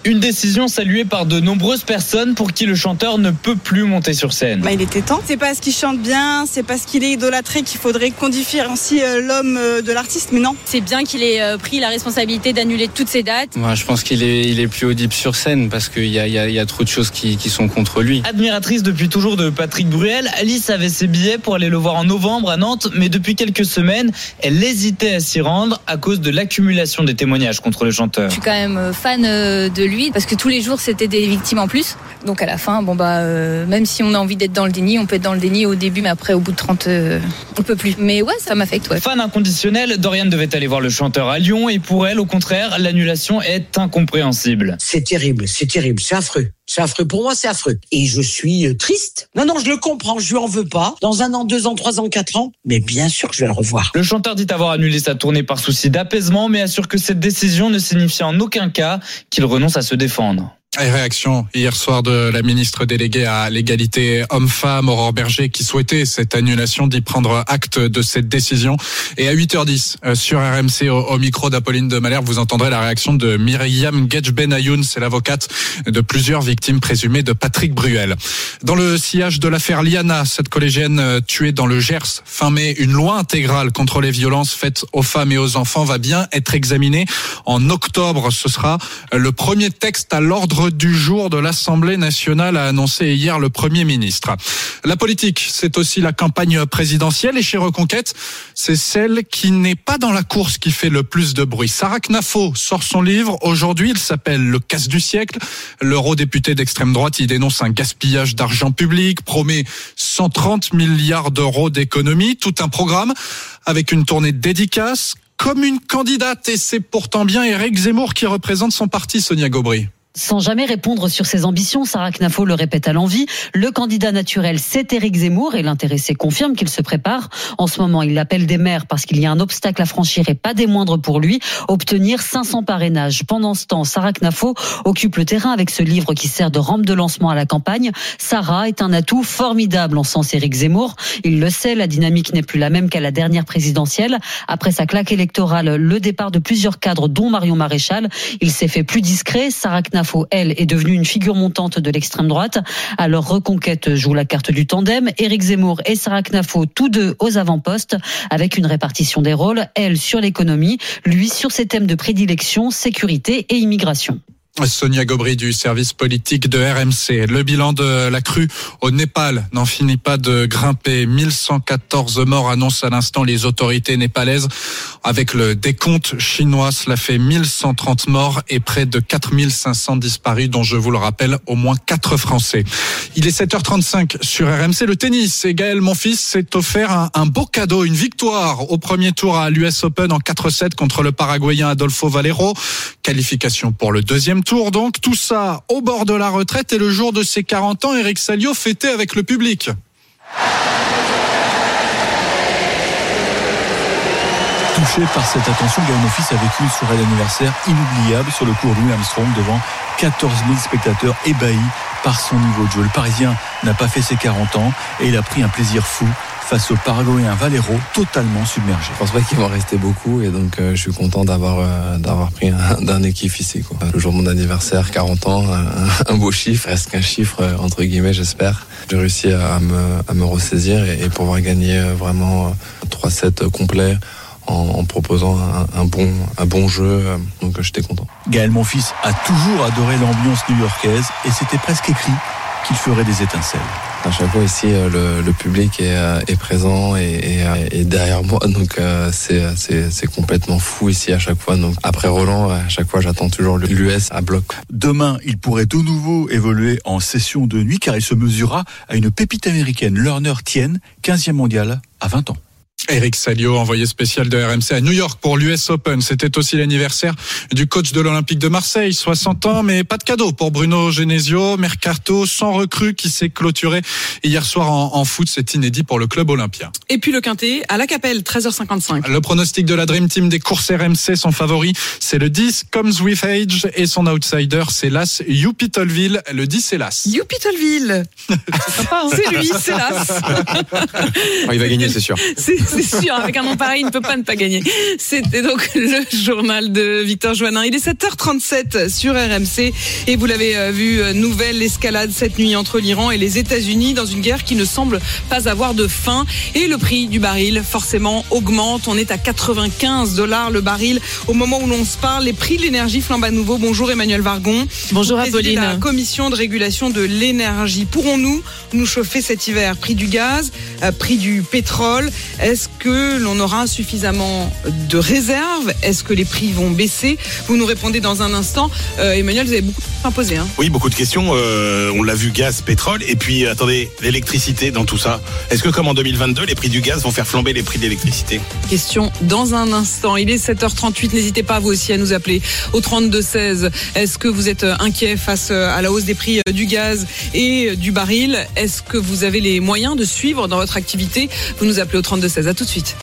Une décision saluée par de nombreuses personnes pour qui le chanteur ne peut plus monter sur scène. Il était temps. C'est parce qu'il chante bien, c'est parce qu'il est idolâtré qu'il faudrait qu'on différencie l'homme de l'artiste, mais non. C'est bien qu'il ait pris la responsabilité d'annuler toutes ces dates. Moi, je pense qu'il est plus audible sur scène parce qu'il y a trop de choses qui sont contre lui. Admiratrice depuis toujours de Patrick Bruel, Alice avait ses billets pour aller le voir en novembre à Nantes, mais depuis quelques semaines, elle hésitait à s'y rendre à cause de l'accumulation des témoignages contre le chanteur. Je suis quand même fan de lui parce que tous les jours c'était des victimes en plus. Donc à la fin, même si on a envie d'être dans le déni, on peut être dans le déni au début, mais après au bout de 30, on peut plus. Mais ouais, ça m'affecte. Ouais. Fan inconditionnel, Dorian devait aller voir le chanteur à Lyon et pour elle, au contraire, l'annulation est incompréhensible. C'est terrible, c'est affreux. C'est affreux, pour moi c'est affreux. Et je suis triste. Non, je le comprends, je lui en veux pas. Dans 1 an, 2 ans, 3 ans, 4 ans, mais bien sûr que je vais le revoir. Le chanteur dit avoir annulé sa tournée par souci d'apaisement, mais assure que cette décision ne signifie en aucun cas qu'il renonce à se défendre. Et réaction hier soir de la ministre déléguée à l'égalité homme-femme, Aurore Berger, qui souhaitait cette annulation, d'y prendre acte de cette décision. Et à 8h10, sur RMC, au micro d'Apolline de Malherbe, vous entendrez la réaction de Myriam Gedjbenayoun, c'est l'avocate de plusieurs victimes présumées de Patrick Bruel. Dans le sillage de l'affaire Liana, cette collégienne tuée dans le Gers fin mai, une loi intégrale contre les violences faites aux femmes et aux enfants va bien être examinée en octobre. Ce sera le premier texte à l'ordre du jour de l'Assemblée nationale, a annoncé hier le Premier ministre. La politique, c'est aussi la campagne présidentielle et chez Reconquête, c'est celle qui n'est pas dans la course qui fait le plus de bruit. Sarah Knafo sort son livre aujourd'hui, il s'appelle Le casse du siècle. L'eurodéputé d'extrême droite y dénonce un gaspillage d'argent public, promet 130 milliards d'euros d'économies, tout un programme avec une tournée de dédicaces comme une candidate et c'est pourtant bien Éric Zemmour qui représente son parti, Sonia Gaubry. Sans jamais répondre sur ses ambitions, Sarah Knafo le répète à l'envi. Le candidat naturel, c'est Éric Zemmour et l'intéressé confirme qu'il se prépare. En ce moment, il appelle des maires parce qu'il y a un obstacle à franchir et pas des moindres pour lui, obtenir 500 parrainages. Pendant ce temps, Sarah Knafo occupe le terrain avec ce livre qui sert de rampe de lancement à la campagne. Sarah est un atout formidable en sens Éric Zemmour. Il le sait, la dynamique n'est plus la même qu'à la dernière présidentielle. Après sa claque électorale, le départ de plusieurs cadres, dont Marion Maréchal, il s'est fait plus discret. Sarah Knafo, elle, est devenue une figure montante de l'extrême droite. Alors Reconquête joue la carte du tandem. Éric Zemmour et Sarah Knafo, tous deux aux avant-postes, avec une répartition des rôles. Elle sur l'économie, lui sur ses thèmes de prédilection, sécurité et immigration. Sonia Gaubry du service politique de RMC. Le bilan de la crue au Népal n'en finit pas de grimper. 1114 morts annoncent à l'instant les autorités népalaises. Avec le décompte chinois, cela fait 1130 morts et près de 4500 disparus, dont je vous le rappelle, au moins 4 Français. Il est 7h35 sur RMC. Le tennis, et Gaël Monfils s'est offert un beau cadeau, une victoire au premier tour à l'US Open en 4-7 contre le Paraguayen Adolfo Valero. Qualification pour le deuxième tour, donc tout ça au bord de la retraite et le jour de ses 40 ans, Eric Salio fêtait avec le public. Touché par cette attention, Gaël Monfils a vécu une soirée d'anniversaire inoubliable sur le cours Louis Armstrong devant 14 000 spectateurs ébahis par son niveau de jeu. Le Parisien n'a pas fait ses 40 ans et il a pris un plaisir fou face au Paraguayen Valero, totalement submergé. Je pense pas qu'il va en rester beaucoup et donc je suis content d'avoir pris un dernier kiff ici, quoi. Le jour de mon anniversaire, 40 ans, un beau chiffre, reste qu'un chiffre entre guillemets, j'espère. J'ai réussi à me ressaisir et pouvoir gagner vraiment 3 sets complets en proposant un bon jeu, donc j'étais content. Gaël Monfils a toujours adoré l'ambiance new-yorkaise et c'était presque écrit qu'il ferait des étincelles. À chaque fois ici, le public est présent et derrière moi, donc c'est complètement fou ici à chaque fois. Donc après Roland, à chaque fois j'attends toujours l'US à bloc. Demain, il pourrait de nouveau évoluer en session de nuit car il se mesurera à une pépite américaine, Lerner Tien, 15e mondial à 20 ans. Eric Salio, envoyé spécial de RMC à New York pour l'US Open. C'était aussi l'anniversaire du coach de l'Olympique de Marseille, 60 ans, mais pas de cadeau pour Bruno Genesio. Mercato sans recrue qui s'est clôturé hier soir en foot. C'est inédit pour le club olympien. Et puis le Quintet à la Capelle, 13h55. Le pronostic de la Dream Team des courses RMC, son favori, c'est le 10 Comes With Age et son outsider, c'est l'As Youpi Tollville. Le 10, c'est l'As. Youpi Tollville. C'est sympa, hein. C'est lui, c'est l'As. Il va gagner, c'est sûr. C'est sûr, avec un nom pareil, il ne peut pas ne pas gagner. C'était donc le journal de Victor Joannin. Il est 7h37 sur RMC et vous l'avez vu, nouvelle escalade cette nuit entre l'Iran et les États-Unis dans une guerre qui ne semble pas avoir de fin. Et le prix du baril, forcément, augmente. On est à $95 le baril. Au moment où l'on se parle, les prix de l'énergie flambent à nouveau. Bonjour Emmanuel Vargon. Bonjour Apolline. La commission de régulation de l'énergie. Pourrons-nous nous chauffer cet hiver? Prix du gaz, prix du pétrole. Est-ce que l'on aura suffisamment de réserves? Est-ce que les prix vont baisser? Vous nous répondez dans un instant. Emmanuel, vous avez beaucoup de questions à poser. Oui, beaucoup de questions. On l'a vu, gaz, pétrole. Et puis, attendez, l'électricité dans tout ça. Est-ce que comme en 2022, les prix du gaz vont faire flamber les prix de l'électricité? Question dans un instant. Il est 7h38. N'hésitez pas, vous aussi, à nous appeler au 32-16. Est-ce que vous êtes inquiet face à la hausse des prix du gaz et du baril? Est-ce que vous avez les moyens de suivre dans votre activité? Vous nous appelez au 32-16. À tout de suite.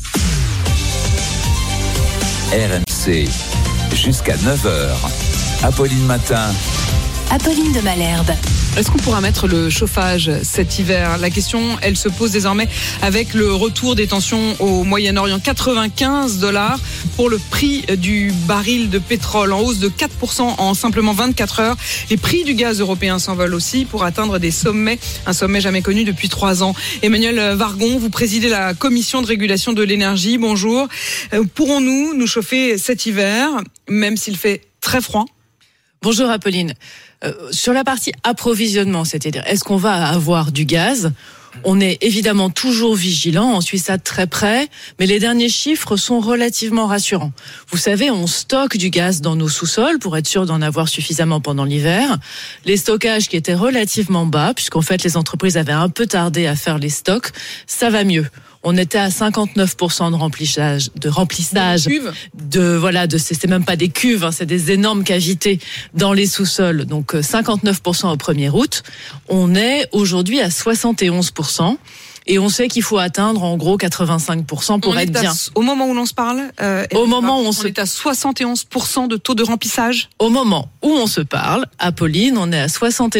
RMC, jusqu'à 9h. Apolline Matin. Apolline de Malherbe. Est-ce qu'on pourra mettre le chauffage cet hiver? La question, elle se pose désormais avec le retour des tensions au Moyen-Orient. $95 pour le prix du baril de pétrole, en hausse de 4% en simplement 24 heures. Les prix du gaz européen s'envolent aussi pour atteindre des sommets, un sommet jamais connu depuis 3 ans. Emmanuel Vargon, vous présidez la commission de régulation de l'énergie. Bonjour. Pourrons-nous nous chauffer cet hiver, même s'il fait très froid? Bonjour Apolline. Sur la partie approvisionnement, c'est-à-dire est-ce qu'on va avoir du gaz? On est évidemment toujours vigilant, on suit ça de très près, mais les derniers chiffres sont relativement rassurants. Vous savez, on stocke du gaz dans nos sous-sols pour être sûr d'en avoir suffisamment pendant l'hiver. Les stockages qui étaient relativement bas, puisqu'en fait les entreprises avaient un peu tardé à faire les stocks, ça va mieux. On était à 59% de remplissage, c'est même pas des cuves, c'est des énormes cavités dans les sous-sols. Donc 59% au 1er août. On est aujourd'hui à 71%. Et on sait qu'il faut atteindre en gros 85% pour être bien. Au moment où l'on se parle, on est à 71% de taux de remplissage. Au moment où on se parle, Apolline, on est à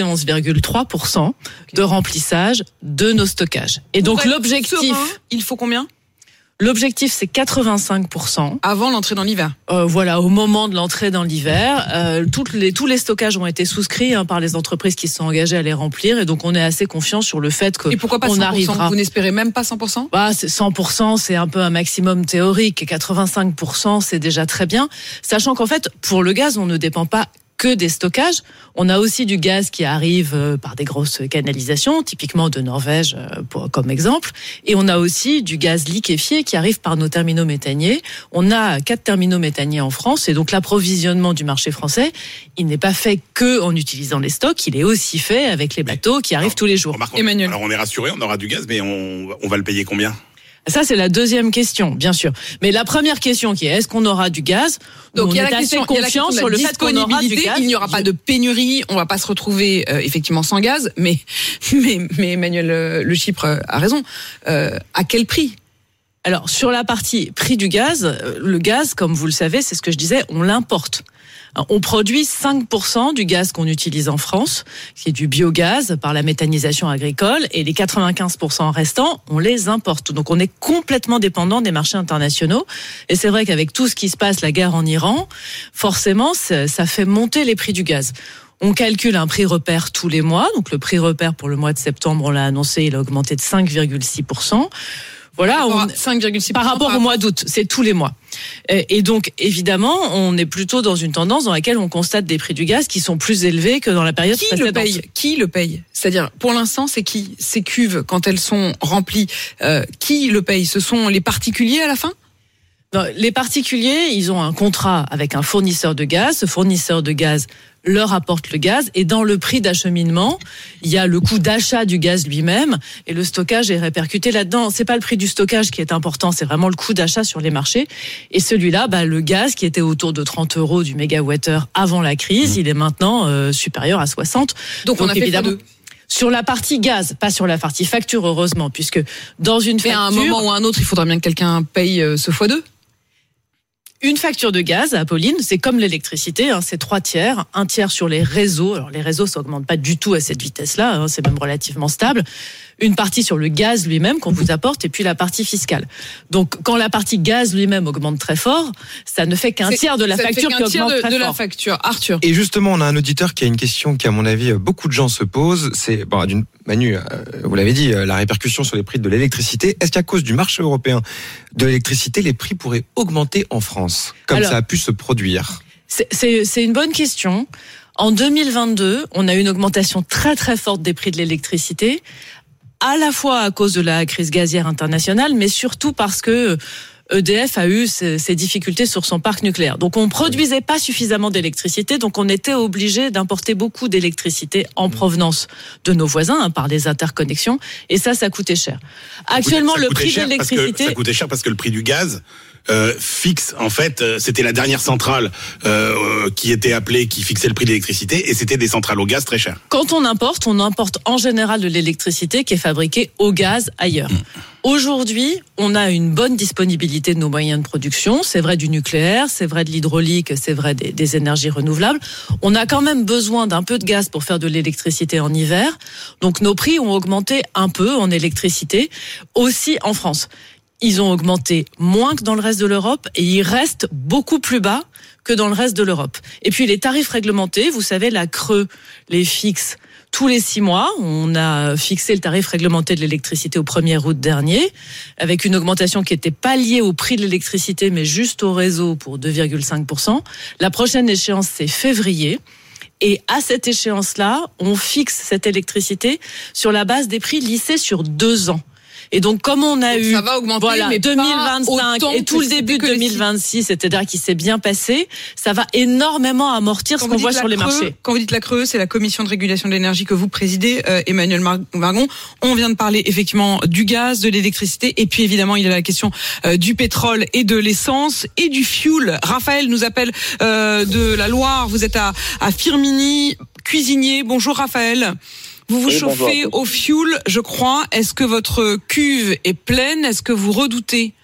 71,3% de remplissage de nos stockages. Et donc l'objectif, il faut combien? L'objectif, c'est 85%. Avant l'entrée dans l'hiver. Voilà, au moment de l'entrée dans l'hiver. Tous les stockages ont été souscrits par les entreprises qui se sont engagées à les remplir. Et donc, on est assez confiant sur le fait qu'on arrivera. Et pourquoi pas 100%? Vous n'espérez même pas 100%? 100%, c'est un peu un maximum théorique. Et 85%, c'est déjà très bien. Sachant qu'en fait, pour le gaz, on ne dépend pas que des stockages. On a aussi du gaz qui arrive par des grosses canalisations, typiquement de Norvège comme exemple. Et on a aussi du gaz liquéfié qui arrive par nos terminaux méthaniers. On a 4 terminaux méthaniers en France et donc l'approvisionnement du marché français, il n'est pas fait que en utilisant les stocks, il est aussi fait avec les bateaux qui arrivent tous les jours. Emmanuel. Alors on est rassuré, on aura du gaz, mais on va le payer combien? Ça, c'est la deuxième question, bien sûr. Mais la première question qui est, est-ce qu'on aura du gaz? Donc, il y a la question sur le fait qu'on aura du gaz. Il n'y aura pas de pénurie. On va pas se retrouver, effectivement, sans gaz. Mais Emmanuel Le Chypre a raison. À quel prix? Alors, sur la partie prix du gaz, le gaz, comme vous le savez, c'est ce que je disais, on l'importe. On produit 5% du gaz qu'on utilise en France, qui est du biogaz par la méthanisation agricole, et les 95% restants, on les importe. Donc on est complètement dépendant des marchés internationaux. Et c'est vrai qu'avec tout ce qui se passe, la guerre en Iran, forcément, ça fait monter les prix du gaz. On calcule un prix repère tous les mois. Donc le prix repère pour le mois de septembre, on l'a annoncé, il a augmenté de 5,6%. Voilà, 5,6% par rapport au mois d'août, c'est tous les mois. Et donc, évidemment, on est plutôt dans une tendance dans laquelle on constate des prix du gaz qui sont plus élevés que dans la période précédente. Qui le paye? C'est-à-dire, pour l'instant, c'est qui? Ces cuves, quand elles sont remplies, qui le paye? Ce sont les particuliers à la fin? Non, les particuliers, ils ont un contrat avec un fournisseur de gaz. Ce fournisseur de gaz leur apporte le gaz et dans le prix d'acheminement, il y a le coût d'achat du gaz lui-même et le stockage est répercuté là-dedans. C'est pas le prix du stockage qui est important, c'est vraiment le coût d'achat sur les marchés. Et celui-là, le gaz qui était autour de 30 € du mégawattheure avant la crise, il est maintenant supérieur à 60. Donc on a fait évidemment sur la partie gaz, pas sur la partie facture, heureusement, puisque dans une facture... à un moment ou à un autre, il faudra bien que quelqu'un paye ce x2. Une facture de gaz, Apolline, c'est comme l'électricité, c'est 3 tiers, 1 tiers sur les réseaux. Alors les réseaux, ça augmente pas du tout à cette vitesse-là, c'est même relativement stable. Une partie sur le gaz lui-même qu'on vous apporte et puis la partie fiscale. Donc quand la partie gaz lui-même augmente très fort, ça ne fait qu'un tiers de la facture qui augmente très fort. De la facture. Arthur. Et justement, on a un auditeur qui a une question qui, à mon avis, beaucoup de gens se posent. C'est, Manu, vous l'avez dit, la répercussion sur les prix de l'électricité. Est-ce qu'à cause du marché européen de l'électricité, les prix pourraient augmenter en France, comme ça a pu se produire? C'est une bonne question. En 2022, on a eu une augmentation très très forte des prix de l'électricité, à la fois à cause de la crise gazière internationale, mais surtout parce que EDF a eu ses difficultés sur son parc nucléaire. Donc on produisait pas suffisamment d'électricité, donc on était obligé d'importer beaucoup d'électricité en provenance de nos voisins par les interconnexions, et ça coûtait cher. Actuellement, le prix de l'électricité... Ça coûtait cher parce que le prix du gaz fixe, en fait, c'était la dernière centrale qui était appelée, qui fixait le prix de l'électricité, et c'était des centrales au gaz très chères. Quand on importe en général de l'électricité qui est fabriquée au gaz ailleurs. Aujourd'hui, on a une bonne disponibilité de nos moyens de production. C'est vrai du nucléaire, c'est vrai de l'hydraulique, c'est vrai des énergies renouvelables. On a quand même besoin d'un peu de gaz pour faire de l'électricité en hiver. Donc nos prix ont augmenté un peu en électricité, aussi en France. Ils ont augmenté moins que dans le reste de l'Europe et ils restent beaucoup plus bas que dans le reste de l'Europe. Et puis les tarifs réglementés, vous savez, la CRE les fixe tous les 6 mois. On a fixé le tarif réglementé de l'électricité au 1er août dernier, avec une augmentation qui n'était pas liée au prix de l'électricité, mais juste au réseau pour 2,5%. La prochaine échéance, c'est février. Et à cette échéance-là, on fixe cette électricité sur la base des prix lissés sur 2 ans. Et donc, comme on a eu, ça va augmenter, mais 2025 et tout le début de 2026, c'est-à-dire qui s'est bien passé, ça va énormément amortir ce qu'on voit sur les marchés. Quand vous dites la CRE, c'est la Commission de régulation de l'énergie que vous présidez, Emmanuel Vargon. On vient de parler effectivement du gaz, de l'électricité, et puis évidemment, il y a la question du pétrole et de l'essence et du fuel. Raphaël nous appelle de la Loire. Vous êtes à Firminy, cuisinier. Bonjour Raphaël. Vous chauffez au fioul, je crois. Est-ce que votre cuve est pleine? Est-ce que vous redoutez?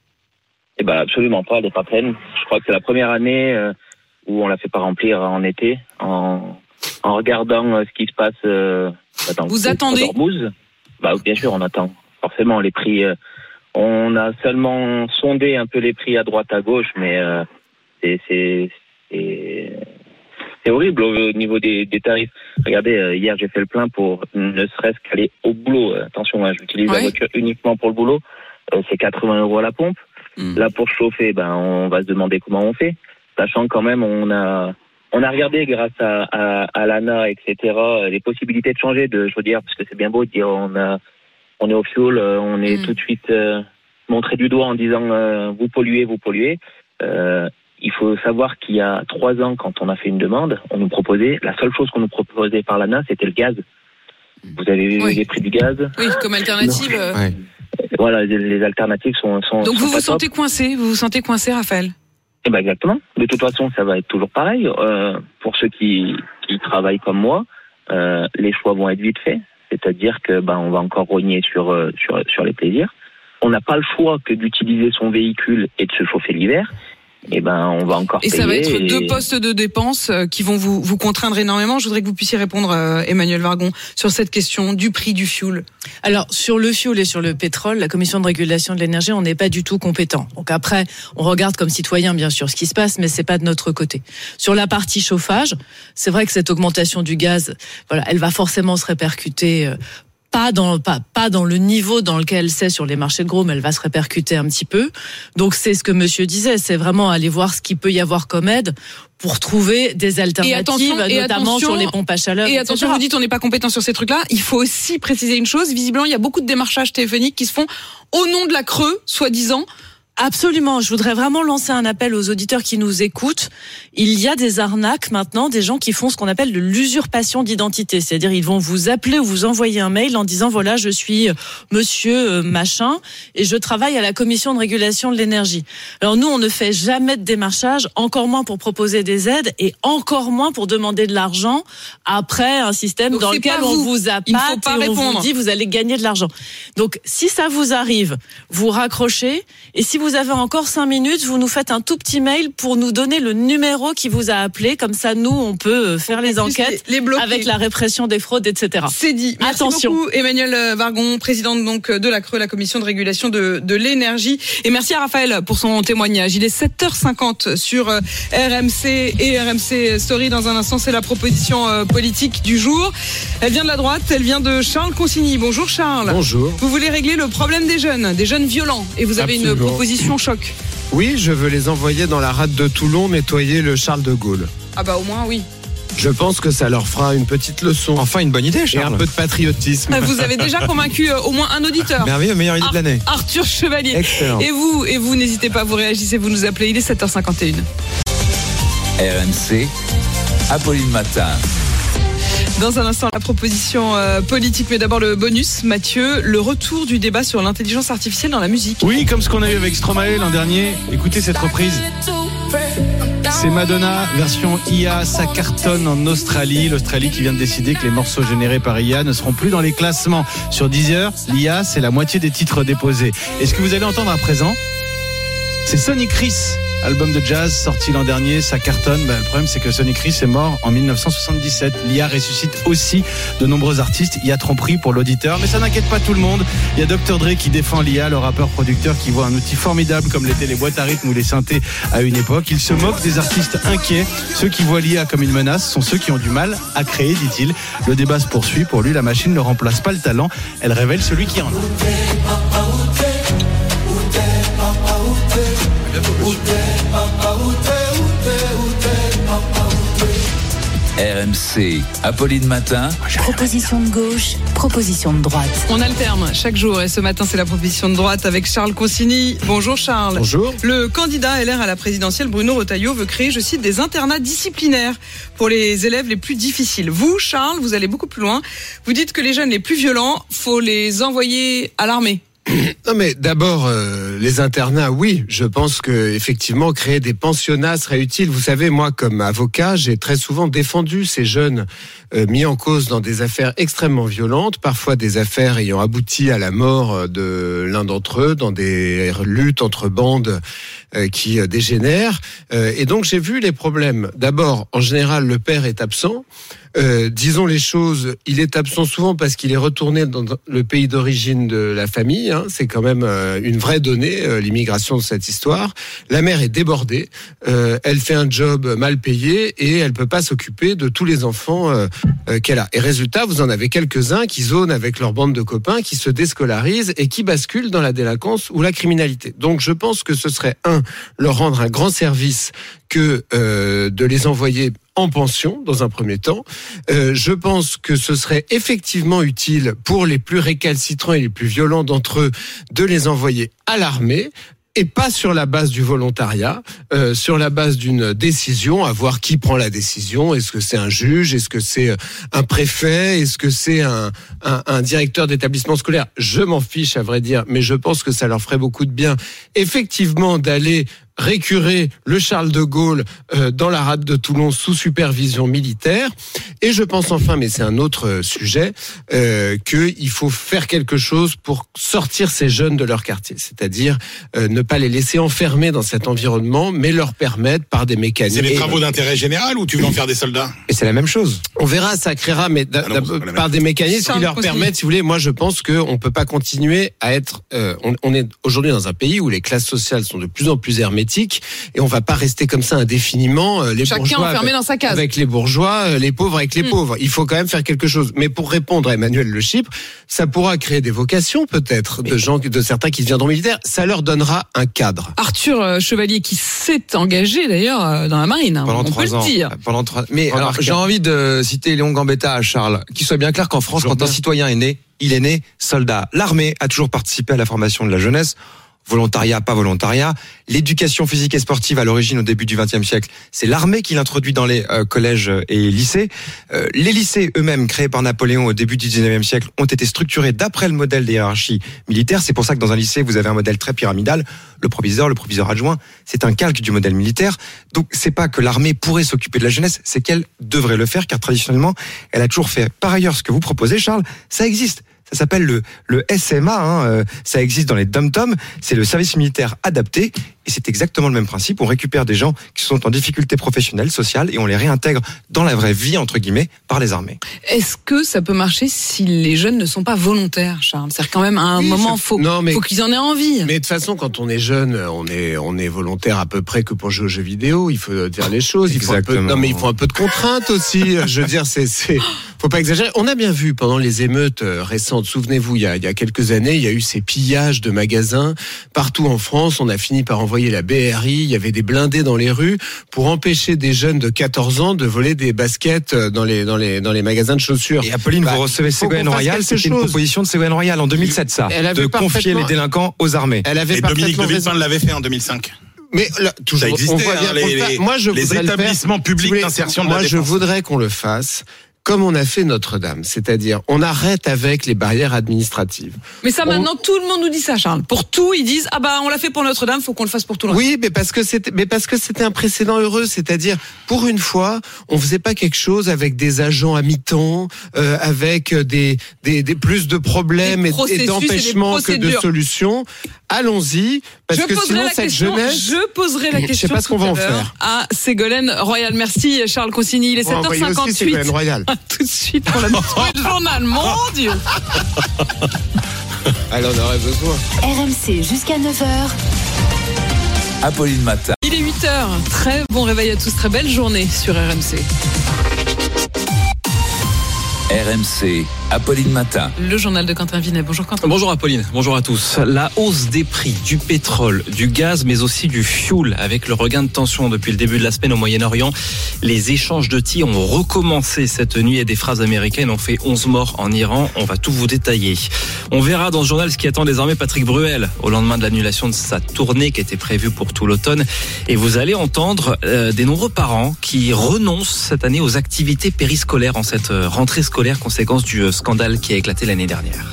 Absolument pas, elle n'est pas pleine. Je crois que c'est la première année où on la fait pas remplir en été, en regardant ce qui se passe. Vous attendez? Bien sûr, on attend. Forcément, les prix. On a seulement sondé un peu les prix à droite, à gauche, mais c'est horrible au niveau des tarifs. Regardez, hier j'ai fait le plein pour ne serait-ce qu'aller au boulot. Attention, j'utilise la voiture uniquement pour le boulot. C'est 80 € à la pompe. Là, pour chauffer, on va se demander comment on fait. Sachant quand même, on a regardé grâce à l'ANA, etc., les possibilités de changer de chaudière, parce que c'est bien beau de dire on est au fioul, on est tout de suite montré du doigt en disant vous polluez. Il faut savoir qu'il y a 3 ans, quand on a fait une demande, on nous proposait, la seule chose qu'on nous proposait par l'ANA, c'était le gaz. Vous avez vu les prix du gaz? Oui, comme alternative. Voilà, les alternatives sont Donc vous vous sentez coincé? Vous vous sentez coincé, Raphaël? Exactement. De toute façon, ça va être toujours pareil. Pour ceux qui travaillent comme moi, les choix vont être vite faits. C'est-à-dire que on va encore rogner sur les plaisirs. On n'a pas le choix que d'utiliser son véhicule et de se chauffer l'hiver. On va encore payer. Et ça va être 2 postes de dépenses qui vont vous contraindre énormément. Je voudrais que vous puissiez répondre, Emmanuel Vargon, sur cette question du prix du fioul. Alors, sur le fioul et sur le pétrole, la Commission de régulation de l'énergie, on n'est pas du tout compétent. Donc après, on regarde comme citoyen, bien sûr, ce qui se passe, mais c'est pas de notre côté. Sur la partie chauffage, c'est vrai que cette augmentation du gaz, elle va forcément se répercuter pas dans le niveau dans lequel c'est sur les marchés de gros, mais elle va se répercuter un petit peu. Donc c'est ce que monsieur disait, c'est vraiment aller voir ce qu'il peut y avoir comme aide pour trouver des alternatives, notamment sur les pompes à chaleur. Et attention, vous dites on n'est pas compétent sur ces trucs-là. Il faut aussi préciser une chose. Visiblement, il y a beaucoup de démarchages téléphoniques qui se font au nom de la CRE, soi-disant. Absolument. Je voudrais vraiment lancer un appel aux auditeurs qui nous écoutent. Il y a des arnaques maintenant, des gens qui font ce qu'on appelle de l'usurpation d'identité. C'est-à-dire, ils vont vous appeler ou vous envoyer un mail en disant, voilà, je suis monsieur machin et je travaille à la Commission de régulation de l'énergie. Alors nous, on ne fait jamais de démarchage, encore moins pour proposer des aides et encore moins pour demander de l'argent après un système dans lequel on vous appâte et on vous dit, vous allez gagner de l'argent. Donc, si ça vous arrive, vous raccrochez, et si vous vous avez encore 5 minutes, vous nous faites un tout petit mail pour nous donner le numéro qui vous a appelé. Comme ça, nous, on peut faire les enquêtes avec la répression des fraudes, etc. C'est dit. Merci beaucoup, Emmanuel Vargon, présidente donc de la CRE, la commission de régulation de l'énergie. Et merci à Raphaël pour son témoignage. Il est 7h50 sur RMC et RMC Story. Dans un instant, c'est la proposition politique du jour. Elle vient de la droite, elle vient de Charles Consigny. Bonjour Charles. Bonjour. Vous voulez régler le problème des jeunes violents, et vous avez une proposition choc. Oui, je veux les envoyer dans la rade de Toulon nettoyer le Charles de Gaulle. Ah bah au moins oui. Je pense que ça leur fera une petite leçon. Enfin, une bonne idée, Charles. Et un peu de patriotisme. Vous avez déjà convaincu au moins un auditeur. Merveilleux, meilleure idée de l'année. Arthur Chevalier. Excellent. Et vous, n'hésitez pas, vous réagissez, vous nous appelez. Il est 7h51. RMC, Apolline Matin. Dans un instant, la proposition politique, mais d'abord le bonus. Mathieu, le retour du débat sur l'intelligence artificielle dans la musique. Oui, comme ce qu'on a eu avec Stromae l'an dernier. Écoutez cette reprise. C'est Madonna, version IA, ça cartonne en Australie. L'Australie qui vient de décider que les morceaux générés par IA ne seront plus dans les classements. Sur Deezer, l'IA, c'est la moitié des titres déposés. Et ce que vous allez entendre à présent, c'est Sonny Chris, album de jazz sorti l'an dernier, ça cartonne. Le problème, c'est que Sonny Chris est mort en 1977. L'IA ressuscite aussi de nombreux artistes. Il y a tromperie pour l'auditeur, mais ça n'inquiète pas tout le monde. Il y a Dr. Dre qui défend l'IA, le rappeur-producteur qui voit un outil formidable comme l'étaient les boîtes à rythme ou les synthés à une époque. Il se moque des artistes inquiets. Ceux qui voient l'IA comme une menace sont ceux qui ont du mal à créer, dit-il. Le débat se poursuit. Pour lui, la machine ne remplace pas le talent. Elle révèle celui qui en a. RMC, Apolline Matin. Proposition de gauche, proposition de droite. On alterne chaque jour et ce matin c'est la proposition de droite avec Charles Consigny. Bonjour Charles. Bonjour. Le candidat LR à la présidentielle Bruno Retailleau veut créer, je cite, des internats disciplinaires pour les élèves les plus difficiles. Vous Charles, vous allez beaucoup plus loin. Vous dites que les jeunes les plus violents, faut les envoyer à l'armée. Non mais d'abord les internats, oui, je pense que effectivement créer des pensionnats serait utile. Vous savez, moi comme avocat, j'ai très souvent défendu ces jeunes mis en cause dans des affaires extrêmement violentes, parfois des affaires ayant abouti à la mort de l'un d'entre eux dans des luttes entre bandes qui dégénèrent. Et donc j'ai vu les problèmes. D'abord, en général, le père est absent. Disons les choses, il est absent souvent parce qu'il est retourné dans le pays d'origine de la famille. C'est quand même une vraie donnée, l'immigration de cette histoire. La mère est débordée, elle fait un job mal payé et elle peut pas s'occuper de tous les enfants qu'elle a. Et résultat, vous en avez quelques-uns qui zonent avec leur bande de copains, qui se déscolarisent et qui basculent dans la délinquance ou la criminalité. Donc je pense que ce serait leur rendre un grand service que de les envoyer en pension dans un premier temps. Je pense que ce serait effectivement utile pour les plus récalcitrants et les plus violents d'entre eux de les envoyer à l'armée. Et pas sur la base du volontariat, sur la base d'une décision, à voir qui prend la décision. Est-ce que c'est un juge? Est-ce que c'est un préfet? Est-ce que c'est un directeur d'établissement scolaire? Je m'en fiche, à vrai dire, mais je pense que ça leur ferait beaucoup de bien, effectivement, d'aller récurer le Charles de Gaulle dans la rade de Toulon sous supervision militaire. Et je pense enfin, mais c'est un autre sujet, qu'il faut faire quelque chose pour sortir ces jeunes de leur quartier. C'est-à-dire ne pas les laisser enfermer dans cet environnement, mais leur permettre par des mécanismes. C'est des travaux d'intérêt général ou tu veux en faire des soldats? Et c'est la même chose. On verra, ça créera, mais par des mécanismes qui leur permettent, si vous voulez, moi je pense qu'on peut pas continuer à être... on est aujourd'hui dans un pays où les classes sociales sont de plus en plus hermétiques, et on va pas rester comme ça indéfiniment. Les Chacun bourgeois enfermé dans sa case. Avec les bourgeois, les pauvres avec les pauvres. Il faut quand même faire quelque chose. Mais pour répondre à Emmanuel Le Chypre, ça pourra créer des vocations peut-être de certains qui deviendront militaires. Ça leur donnera un cadre. Arthur Chevalier qui s'est engagé d'ailleurs dans la marine. Pendant 3 ans. Pendant 3. Mais alors j'ai envie de citer Léon Gambetta à Charles. Qu'il soit bien clair qu'en France, quand un citoyen est né, il est né soldat. L'armée a toujours participé à la formation de la jeunesse. Volontariat, pas volontariat. L'éducation physique et sportive, à l'origine, au début du XXe siècle, c'est l'armée qui l'introduit dans les collèges et lycées. Les lycées eux-mêmes, créés par Napoléon au début du XIXe siècle, ont été structurés d'après le modèle des hiérarchies militaires. C'est pour ça que dans un lycée, vous avez un modèle très pyramidal. Le proviseur adjoint, c'est un calque du modèle militaire. Donc, c'est pas que l'armée pourrait s'occuper de la jeunesse, c'est qu'elle devrait le faire, car traditionnellement, elle a toujours fait. Par ailleurs, ce que vous proposez, Charles, ça existe. Ça s'appelle le SMA. Ça existe dans les dom-toms. C'est le service militaire adapté. Et c'est exactement le même principe. On récupère des gens qui sont en difficulté professionnelle, sociale, et on les réintègre dans la vraie vie, entre guillemets, par les armées. Est-ce que ça peut marcher si les jeunes ne sont pas volontaires, Charles? C'est-à-dire quand même, à un moment, faut qu'ils en aient envie. Mais de toute façon, quand on est jeune, on est volontaire à peu près que pour jouer aux jeux vidéo. Il faut dire les choses. Il faut un peu de contrainte aussi. Je veux dire, faut pas exagérer. On a bien vu pendant les émeutes récentes. Souvenez-vous, il y a quelques années, il y a eu ces pillages de magasins partout en France. On a fini par envoyer la BRI. Il y avait des blindés dans les rues pour empêcher des jeunes de 14 ans de voler des baskets dans les magasins de chaussures. Et Apolline, vous recevez Ségolène Royal. C'était une proposition de Ségolène Royal en 2007, ça, de confier les délinquants aux armées. Et Dominique de Villepin l'avait fait en 2005. Mais là, toujours, ça existait, les établissements publics d'insertion de la défense. Moi, je voudrais qu'on le fasse comme on a fait Notre-Dame, c'est-à-dire on arrête avec les barrières administratives. Mais ça, maintenant, tout le monde nous dit ça, Charles. Pour tout, ils disent on l'a fait pour Notre-Dame, faut qu'on le fasse pour tout le reste. Oui, mais parce que c'était un précédent heureux, c'est-à-dire pour une fois, on faisait pas quelque chose avec des agents à mi-temps, avec des plus de problèmes et d'empêchements que de solutions. Allons-y, parce que sinon cette jeunesse. Je poserai la question. Je sais pas ce qu'on va en faire. À Ségolène Royal. Merci Charles Consigny. Il est 7h58. Ségolène Royal. Tout de suite pour le journal. Mon Dieu. Elle en aurait besoin. RMC jusqu'à 9h. Apolline Matin. Il est 8h. Très bon réveil à tous. Très belle journée sur RMC. RMC, Apolline Matin. Le journal de Quentin Vinet. Bonjour Quentin. Bonjour Apolline, bonjour à tous. La hausse des prix du pétrole, du gaz, mais aussi du fioul, avec le regain de tension depuis le début de la semaine au Moyen-Orient. Les échanges de tirs ont recommencé cette nuit et des phrases américaines ont fait 11 morts en Iran. On va tout vous détailler. On verra dans ce journal ce qui attend désormais Patrick Bruel au lendemain de l'annulation de sa tournée qui était prévue pour tout l'automne. Et vous allez entendre des nombreux parents qui renoncent cette année aux activités périscolaires en cette rentrée scolaire, conséquence du scandale qui a éclaté l'année dernière.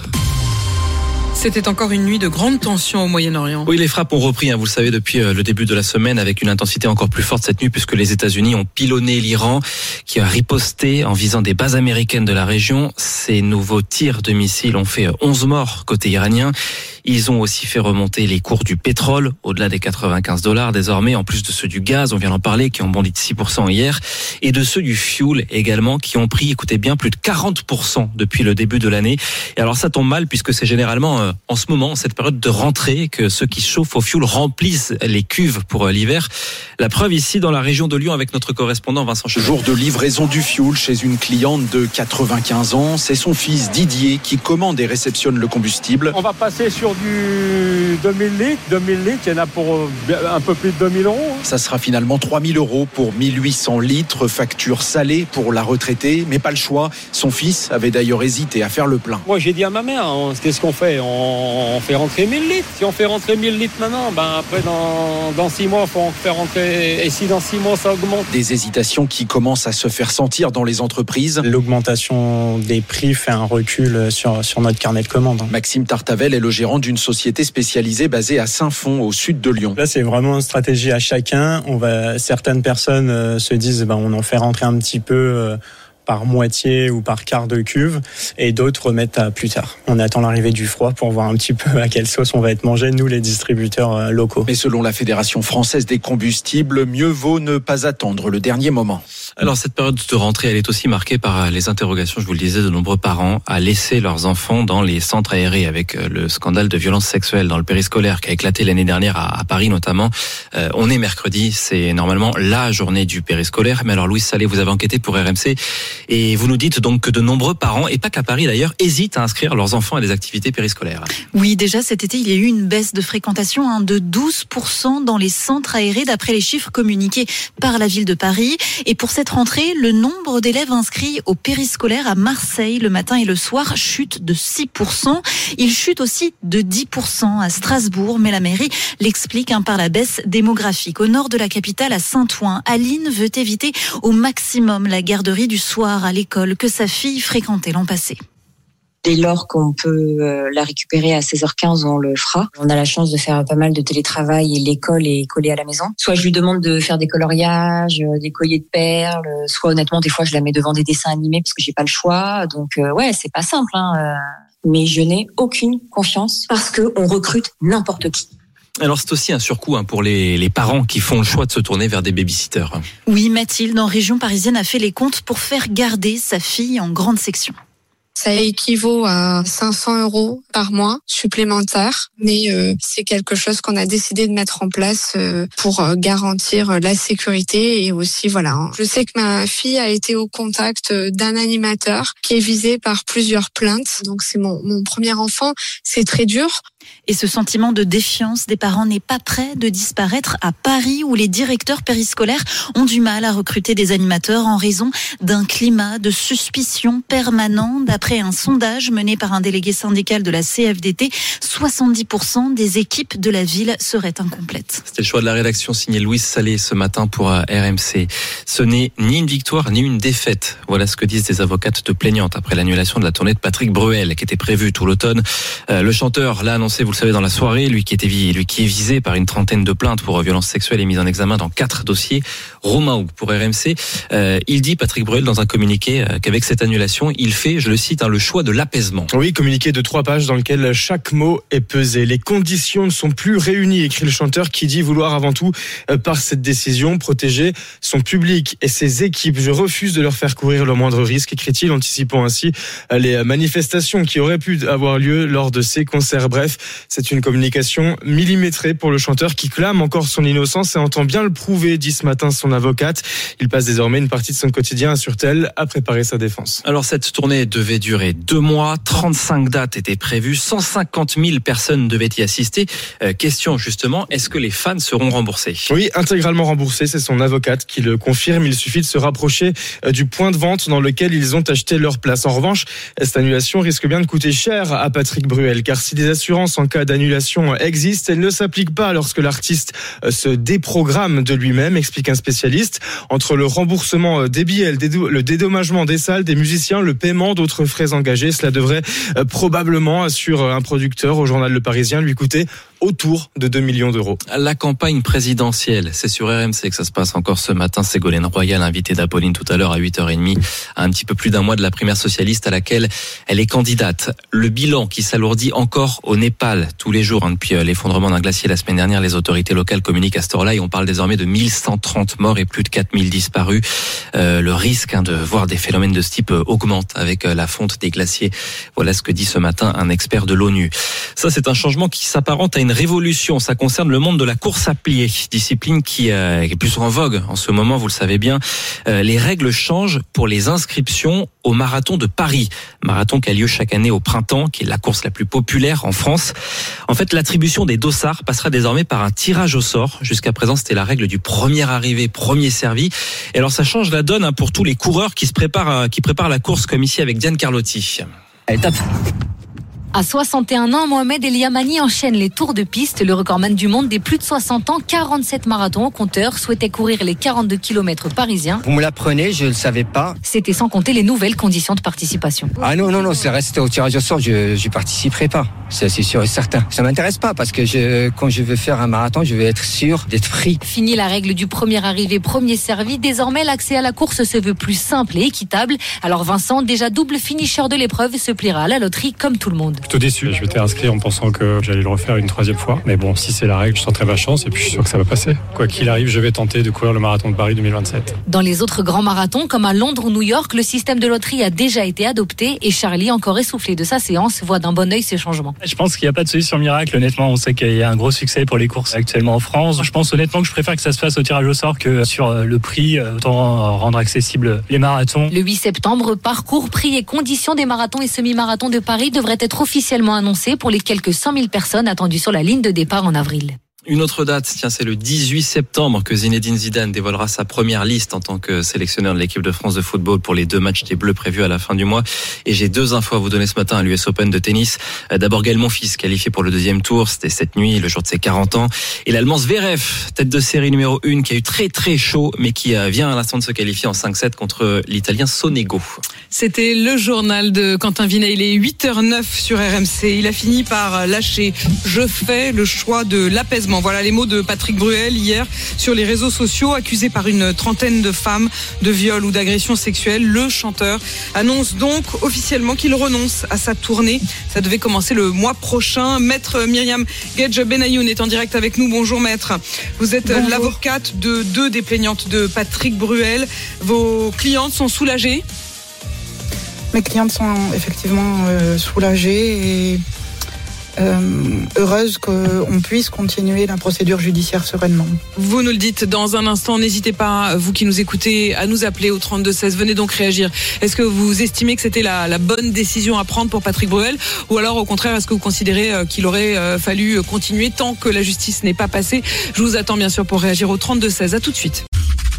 C'était encore une nuit de grande tension au Moyen-Orient. Oui, les frappes ont repris, vous le savez, depuis le début de la semaine, avec une intensité encore plus forte cette nuit, puisque les États-Unis ont pilonné l'Iran, qui a riposté en visant des bases américaines de la région. Ces nouveaux tirs de missiles ont fait 11 morts côté iranien. Ils ont aussi fait remonter les cours du pétrole, au-delà des $95 désormais, en plus de ceux du gaz, on vient d'en parler, qui ont bondi de 6% hier, et de ceux du fioul également, qui ont pris, écoutez bien, plus de 40% depuis le début de l'année. Et alors ça tombe mal, puisque c'est généralement en ce moment, cette période de rentrée, que ceux qui chauffent au fioul remplissent les cuves pour l'hiver. La preuve ici dans la région de Lyon avec notre correspondant Vincent Chevalier. Jour de livraison du fioul chez une cliente de 95 ans. C'est son fils Didier qui commande et réceptionne le combustible. On va passer sur du 2000 litres. 2000 litres, il y en a pour un peu plus de 2000 €. Ça sera finalement 3000 € pour 1800 litres. Facture salée pour la retraitée, mais pas le choix. Son fils avait d'ailleurs hésité à faire le plein. Moi, j'ai dit à ma mère, qu'est-ce qu'on fait ? On fait rentrer 1000 litres. Si on fait rentrer 1000 litres maintenant, après dans 6 mois, il faut en faire rentrer. Et si dans 6 mois, ça augmente ? Des hésitations qui commencent à se faire sentir dans les entreprises. L'augmentation des prix fait un recul sur notre carnet de commandes. Maxime Tartavel est le gérant d'une société spécialisée basée à Saint-Fond, au sud de Lyon. Là, c'est vraiment une stratégie à chacun. Certaines personnes se disent, on en fait rentrer un petit peu par moitié ou par quart de cuve, et d'autres remettent à plus tard. On attend l'arrivée du froid pour voir un petit peu à quelle sauce on va être mangé, nous les distributeurs locaux. Mais selon la Fédération française des combustibles, mieux vaut ne pas attendre le dernier moment. Alors cette période de rentrée, elle est aussi marquée par les interrogations, je vous le disais, de nombreux parents à laisser leurs enfants dans les centres aérés avec le scandale de violence sexuelle dans le périscolaire qui a éclaté l'année dernière à Paris notamment. On est mercredi, c'est normalement la journée du périscolaire. Mais alors Louise Salé, vous avez enquêté pour RMC et vous nous dites donc que de nombreux parents, et pas qu'à Paris d'ailleurs, hésitent à inscrire leurs enfants à des activités périscolaires. Oui, déjà cet été, il y a eu une baisse de fréquentation de 12% dans les centres aérés d'après les chiffres communiqués par la ville de Paris. Et pour cette rentrée, le nombre d'élèves inscrits au périscolaire à Marseille le matin et le soir chute de 6%. Il chute aussi de 10% à Strasbourg, mais la mairie l'explique par la baisse démographique. Au nord de la capitale, à Saint-Ouen, Aline veut éviter au maximum la garderie du soir à l'école que sa fille fréquentait l'an passé. Dès lors qu'on peut la récupérer à 16h15, on le fera. On a la chance de faire pas mal de télétravail et l'école est collée à la maison. Soit je lui demande de faire des coloriages, des colliers de perles, soit honnêtement, des fois, je la mets devant des dessins animés parce que j'ai pas le choix. Donc, c'est pas simple, mais je n'ai aucune confiance parce qu'on recrute n'importe qui. Alors c'est aussi un surcoût pour les parents qui font le choix de se tourner vers des babysitters. Oui, Mathilde, en région parisienne, a fait les comptes pour faire garder sa fille en grande section. Ça équivaut à 500 € par mois supplémentaires, mais c'est quelque chose qu'on a décidé de mettre en place pour garantir la sécurité et aussi voilà. Je sais que ma fille a été au contact d'un animateur qui est visé par plusieurs plaintes, donc c'est mon premier enfant, c'est très dur. Et ce sentiment de défiance des parents n'est pas prêt de disparaître à Paris, où les directeurs périscolaires ont du mal à recruter des animateurs en raison d'un climat de suspicion permanent. D'après un sondage mené par un délégué syndical de la CFDT, 70% des équipes de la ville seraient incomplètes. C'était le choix de la rédaction signé Louise Salé ce matin pour RMC. Ce n'est ni une victoire ni une défaite. Voilà ce que disent des avocates de plaignantes après l'annulation de la tournée de Patrick Bruel qui était prévue tout l'automne. Le chanteur l'a annoncé, vous le savez, dans la soirée, lui qui est visé par une trentaine de plaintes pour violences sexuelles et mise en examen dans 4 dossiers. Romain Houck pour RMC, il dit, Patrick Bruel, dans un communiqué, qu'avec cette annulation, il fait, je le cite, le choix de l'apaisement. Oui, communiqué de 3 pages dans lequel chaque mot est pesé. Les conditions ne sont plus réunies, écrit le chanteur qui dit vouloir avant tout, par cette décision, protéger son public et ses équipes. Je refuse de leur faire courir le moindre risque, écrit-il, anticipant ainsi les manifestations qui auraient pu avoir lieu lors de ces concerts. Bref, c'est une communication millimétrée pour le chanteur qui clame encore son innocence et entend bien le prouver, dit ce matin son avocate. Il passe désormais une partie de son quotidien, assure-t-elle, à préparer sa défense. Alors cette tournée devait durer 2 mois, 35 dates étaient prévues, 150 000 personnes devaient y assister. Question justement, est-ce que les fans seront remboursés ? Oui, intégralement remboursés, c'est son avocate qui le confirme. Il suffit de se rapprocher du point de vente dans lequel ils ont acheté leur place. En revanche, cette annulation risque bien de coûter cher à Patrick Bruel, car si des assurances en cas d'annulation existent, elles ne s'appliquent pas lorsque l'artiste se déprogramme de lui-même, explique un spécialiste. Entre le remboursement des billets, le dédommagement des salles, des musiciens, le paiement d'autres frais engagés, cela devrait probablement, assure un producteur au journal Le Parisien, lui coûter autour de 2 millions d'euros. La campagne présidentielle, c'est sur RMC que ça se passe encore ce matin. Ségolène Royal, invitée d'Apolline tout à l'heure à 8h30, à un petit peu plus d'un mois de la primaire socialiste à laquelle elle est candidate. Le bilan qui s'alourdit encore au Népal tous les jours depuis l'effondrement d'un glacier la semaine dernière. Les autorités locales communiquent à cette heure-là et on parle désormais de 1130 morts et plus de 4000 disparus. Le risque de voir des phénomènes de ce type augmente avec la fonte des glaciers. Voilà ce que dit ce matin un expert de l'ONU. Ça, c'est un changement qui s'apparente à une révolution. Ça concerne le monde de la course à pied, discipline qui est plus en vogue en ce moment, vous le savez bien. Les règles changent pour les inscriptions au marathon de Paris. Marathon qui a lieu chaque année au printemps, qui est la course la plus populaire en France. En fait, l'attribution des dossards passera désormais par un tirage au sort. Jusqu'à présent, c'était la règle du premier arrivé, premier servi. Et alors, ça change la donne pour tous les coureurs qui préparent la course, comme ici avec Diane Carlotti. Allez, top. À 61 ans, Mohamed El Yamani enchaîne les tours de piste. Le recordman du monde des plus de 60 ans, 47 marathons au compteur, souhaitait courir les 42 km parisiens. Vous me l'apprenez, je ne le savais pas. C'était sans compter les nouvelles conditions de participation. Ah non, c'est resté au tirage au sort, je participerai pas. C'est sûr et certain. Ça m'intéresse pas parce que quand je veux faire un marathon, je veux être sûr d'être free. Fini la règle du premier arrivé, premier servi. Désormais, l'accès à la course se veut plus simple et équitable. Alors Vincent, déjà double finisher de l'épreuve, se pliera à la loterie comme tout le monde. Plutôt déçu. Je m'étais inscrit en pensant que j'allais le refaire une 3e fois. Mais bon, si c'est la règle, je tenterai ma chance et puis je suis sûr que ça va passer. Quoi qu'il arrive, je vais tenter de courir le marathon de Paris 2027. Dans les autres grands marathons, comme à Londres ou New York, le système de loterie a déjà été adopté et Charlie, encore essoufflé de sa séance, voit d'un bon œil ces changements. Je pense qu'il n'y a pas de solution miracle. Honnêtement, on sait qu'il y a un gros succès pour les courses actuellement en France. Je pense honnêtement que je préfère que ça se fasse au tirage au sort que sur le prix, autant rendre accessible les marathons. Le 8 septembre, parcours, prix et conditions des marathons et semi-marathons de Paris devraient être officiellement annoncés pour les quelques 100 000 personnes attendues sur la ligne de départ en avril. Une autre date, tiens, c'est le 18 septembre que Zinedine Zidane dévoilera sa première liste en tant que sélectionneur de l'équipe de France de football pour les 2 matchs des Bleus prévus à la fin du mois. Et j'ai 2 infos à vous donner ce matin à l'US Open de tennis. D'abord, Gaël Monfils, qualifié pour le 2e tour. C'était cette nuit, le jour de ses 40 ans. Et l'Allemand Zverev, tête de série numéro 1, qui a eu très très chaud, mais qui vient à l'instant de se qualifier en 5-7 contre l'Italien Sonego. C'était le journal de Quentin Vinet. Il est 8h09 sur RMC. Il a fini par lâcher « Je fais le choix de l'apaisement ». effectivement. Voilà les mots de Patrick Bruel hier sur les réseaux sociaux. Accusé par une trentaine de femmes de viol ou d'agression sexuelle, le chanteur annonce donc officiellement qu'il renonce à sa tournée. Ça devait commencer le mois prochain. Maître Myriam Guedj Benayoun est en direct avec nous. Bonjour maître. Vous êtes l'avocate de deux des plaignantes de Patrick Bruel. Vos clientes sont soulagées ? Mes clientes sont effectivement soulagées et heureuses qu'on puisse continuer la procédure judiciaire sereinement. Vous nous le dites dans un instant. N'hésitez pas, vous qui nous écoutez, à nous appeler au 3216. Venez donc réagir. Est-ce que vous estimez que c'était la bonne décision à prendre pour Patrick Bruel, ou alors au contraire, est-ce que vous considérez qu'il aurait fallu continuer tant que la justice n'est pas passée ? Je vous attends bien sûr pour réagir au 3216. À tout de suite.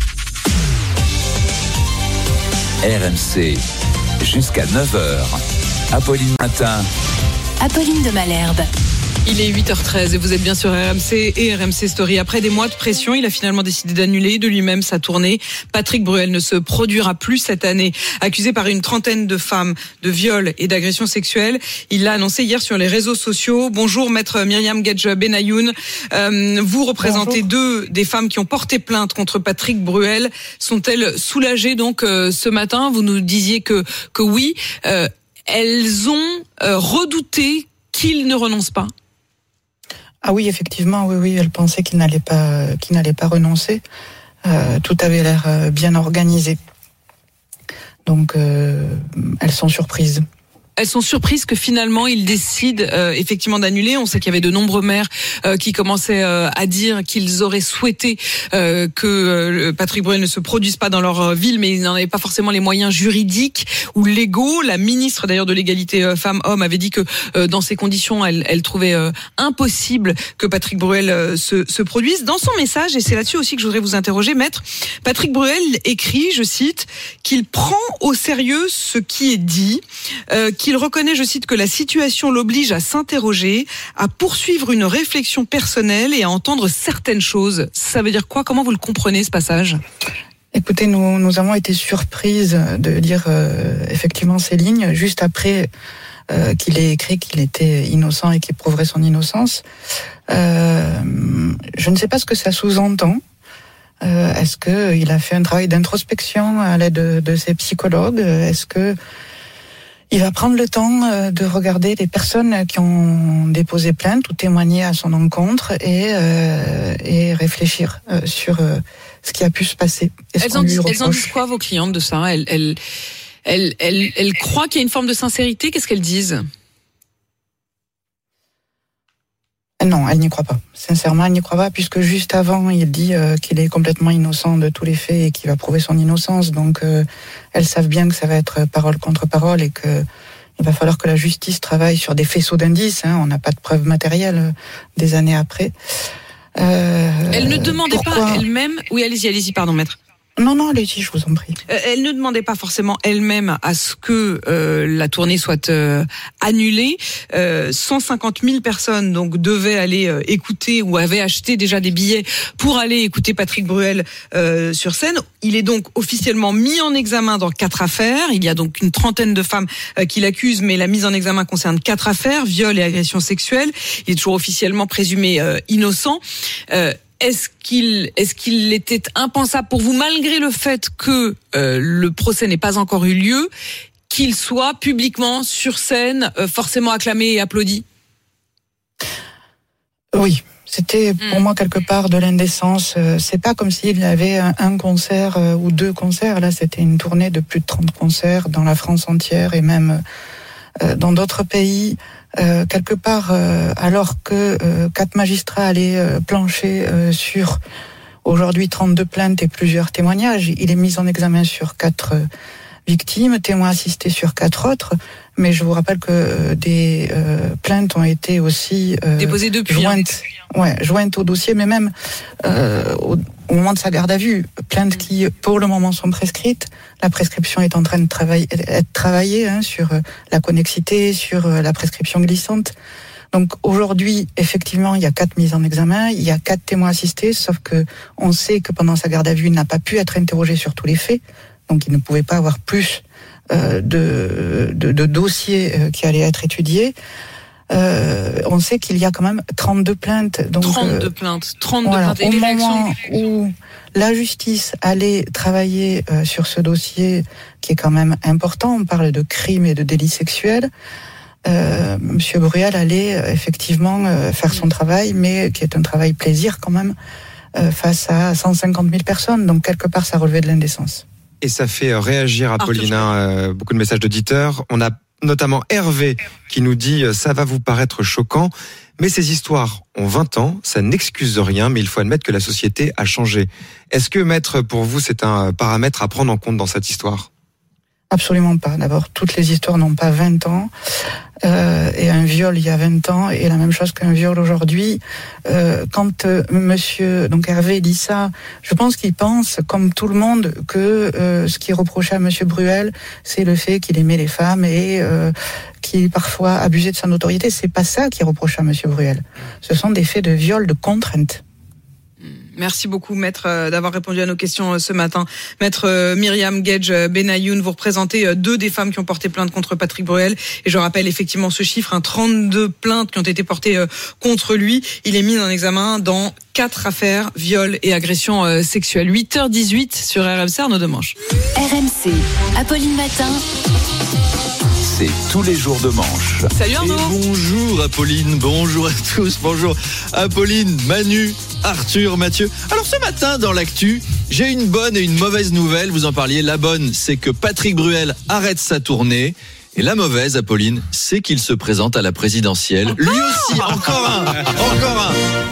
RMC, jusqu'à 9h. Apolline Matin. Apolline de Malherbe. Il est 8h13 et vous êtes bien sur RMC et RMC Story. Après des mois de pression, il a finalement décidé d'annuler de lui-même sa tournée. Patrick Bruel ne se produira plus cette année. Accusé par une trentaine de femmes de viol et d'agression sexuelle, il l'a annoncé hier sur les réseaux sociaux. Bonjour maître Myriam Guedj Benayoun. Vous représentez deux des femmes qui ont porté plainte contre Patrick Bruel. Sont-elles soulagées donc ce matin ? Vous nous disiez que oui. Elles ont redouté qu'il ne renonce pas. Ah oui, effectivement, oui, elles pensaient qu'il n'allait pas renoncer. Tout avait l'air bien organisé. Donc, elles sont surprises. Elles sont surprises que finalement il décide effectivement d'annuler. On sait qu'il y avait de nombreux maires qui commençaient à dire qu'ils auraient souhaité que Patrick Bruel ne se produise pas dans leur ville, mais ils n'en avaient pas forcément les moyens juridiques ou légaux. La ministre d'ailleurs de l'égalité femmes-hommes avait dit que dans ces conditions, elle trouvait impossible que Patrick Bruel se produise. Dans son message, et c'est là-dessus aussi que je voudrais vous interroger, maître, Patrick Bruel écrit, je cite, qu'il prend au sérieux ce qui est dit, qu'il reconnaît, je cite, que la situation l'oblige à s'interroger, à poursuivre une réflexion personnelle et à entendre certaines choses. Ça veut dire quoi ? Comment vous le comprenez, ce passage ? Écoutez, nous avons été surprises de lire effectivement ces lignes juste après qu'il ait écrit qu'il était innocent et qu'il prouverait son innocence. Je ne sais pas ce que ça sous-entend. Est-ce qu'il a fait un travail d'introspection à l'aide de ses psychologues ? Est-ce que il va prendre le temps de regarder les personnes qui ont déposé plainte ou témoigné à son encontre et réfléchir sur ce qui a pu se passer. Elles en disent quoi, vos clientes, de ça ? Elles croient qu'il y a une forme de sincérité. Qu'est-ce qu'elles disent ? Non, elle n'y croit pas. Sincèrement, elle n'y croit pas, puisque juste avant, il dit qu'il est complètement innocent de tous les faits et qu'il va prouver son innocence. Donc, elles savent bien que ça va être parole contre parole et que il va falloir que la justice travaille sur des faisceaux d'indices. On n'a pas de preuves matérielles des années après. Elle ne demandait pas elle-même... Oui, allez-y, pardon, maître. Non, allez-y, je vous en prie. Elle ne demandait pas forcément elle-même à ce que la tournée soit annulée. 150 000 personnes donc devaient aller écouter ou avaient acheté déjà des billets pour aller écouter Patrick Bruel sur scène. Il est donc officiellement mis en examen dans 4 affaires. Il y a donc une trentaine de femmes qui l'accusent, mais la mise en examen concerne 4 affaires, viol et agression sexuelle. Il est toujours officiellement présumé innocent. Est-ce qu'il était impensable pour vous, malgré le fait que le procès n'ait pas encore eu lieu, qu'il soit publiquement sur scène, forcément acclamé et applaudi ? Oui, c'était pour moi quelque part de l'indécence. C'est pas comme s'il y avait un concert ou 2 concerts. Là, c'était une tournée de plus de 30 concerts dans la France entière et même dans d'autres pays. Quelque part, alors que 4 magistrats allaient plancher sur aujourd'hui 32 plaintes et plusieurs témoignages, il est mis en examen sur 4 victimes, témoins assistés sur 4 autres. Mais je vous rappelle que des plaintes ont été aussi déposées depuis, jointes au dossier, mais même au moment de sa garde à vue, plaintes qui pour le moment sont prescrites. La prescription est en train de être travaillée sur la connexité, sur la prescription glissante. Donc aujourd'hui, effectivement, il y a 4 mises en examen, il y a 4 témoins assistés, sauf que on sait que pendant sa garde à vue, il n'a pas pu être interrogé sur tous les faits, donc il ne pouvait pas avoir plus de dossiers qui allaient être étudiés. on sait qu'il y a quand même 32 plaintes. Donc, 32 plaintes. 32 voilà, plaintes. Et au les moment réactions où la justice allait travailler sur ce dossier qui est quand même important, on parle de crimes et de délits sexuels, Monsieur Bruel allait effectivement faire son travail, mais qui est un travail plaisir quand même, face à 150 000 personnes. Donc quelque part, ça relevait de l'indécence. Et ça fait réagir, Apolline, beaucoup de messages d'auditeurs. On a notamment Hervé qui nous dit « Ça va vous paraître choquant, mais ces histoires ont 20 ans, ça n'excuse rien, mais il faut admettre que la société a changé. » Est-ce que, maître, pour vous, c'est un paramètre à prendre en compte dans cette histoire ? Absolument pas. D'abord, toutes les histoires n'ont pas 20 ans. Et un viol il y a 20 ans est la même chose qu'un viol aujourd'hui. Quand monsieur donc Hervé dit ça, je pense qu'il pense, comme tout le monde, que ce qui est reproché à monsieur Bruel, c'est le fait qu'il aimait les femmes et qu'il parfois abusait de son autorité. C'est pas ça qui est reproché à monsieur Bruel. Ce sont des faits de viol, de contrainte. Merci beaucoup, maître, d'avoir répondu à nos questions ce matin. Maître Myriam Gage Benayoun, vous représentez 2 des femmes qui ont porté plainte contre Patrick Bruel. Et je rappelle effectivement ce chiffre, 32 plaintes qui ont été portées contre lui. Il est mis en examen dans 4 affaires, viol et agression sexuelle. 8h18 sur RMC, Arnaud Demanche. RMC, Apolline Matin. C'est tous les jours de manche. Salut Arnaud. Et bonjour Apolline, bonjour à tous, bonjour Apolline, Manu, Arthur, Mathieu. Alors ce matin dans l'actu, j'ai une bonne et une mauvaise nouvelle, vous en parliez. La bonne, c'est que Patrick Bruel arrête sa tournée. Et la mauvaise, Apolline, c'est qu'il se présente à la présidentielle. Lui aussi, encore un.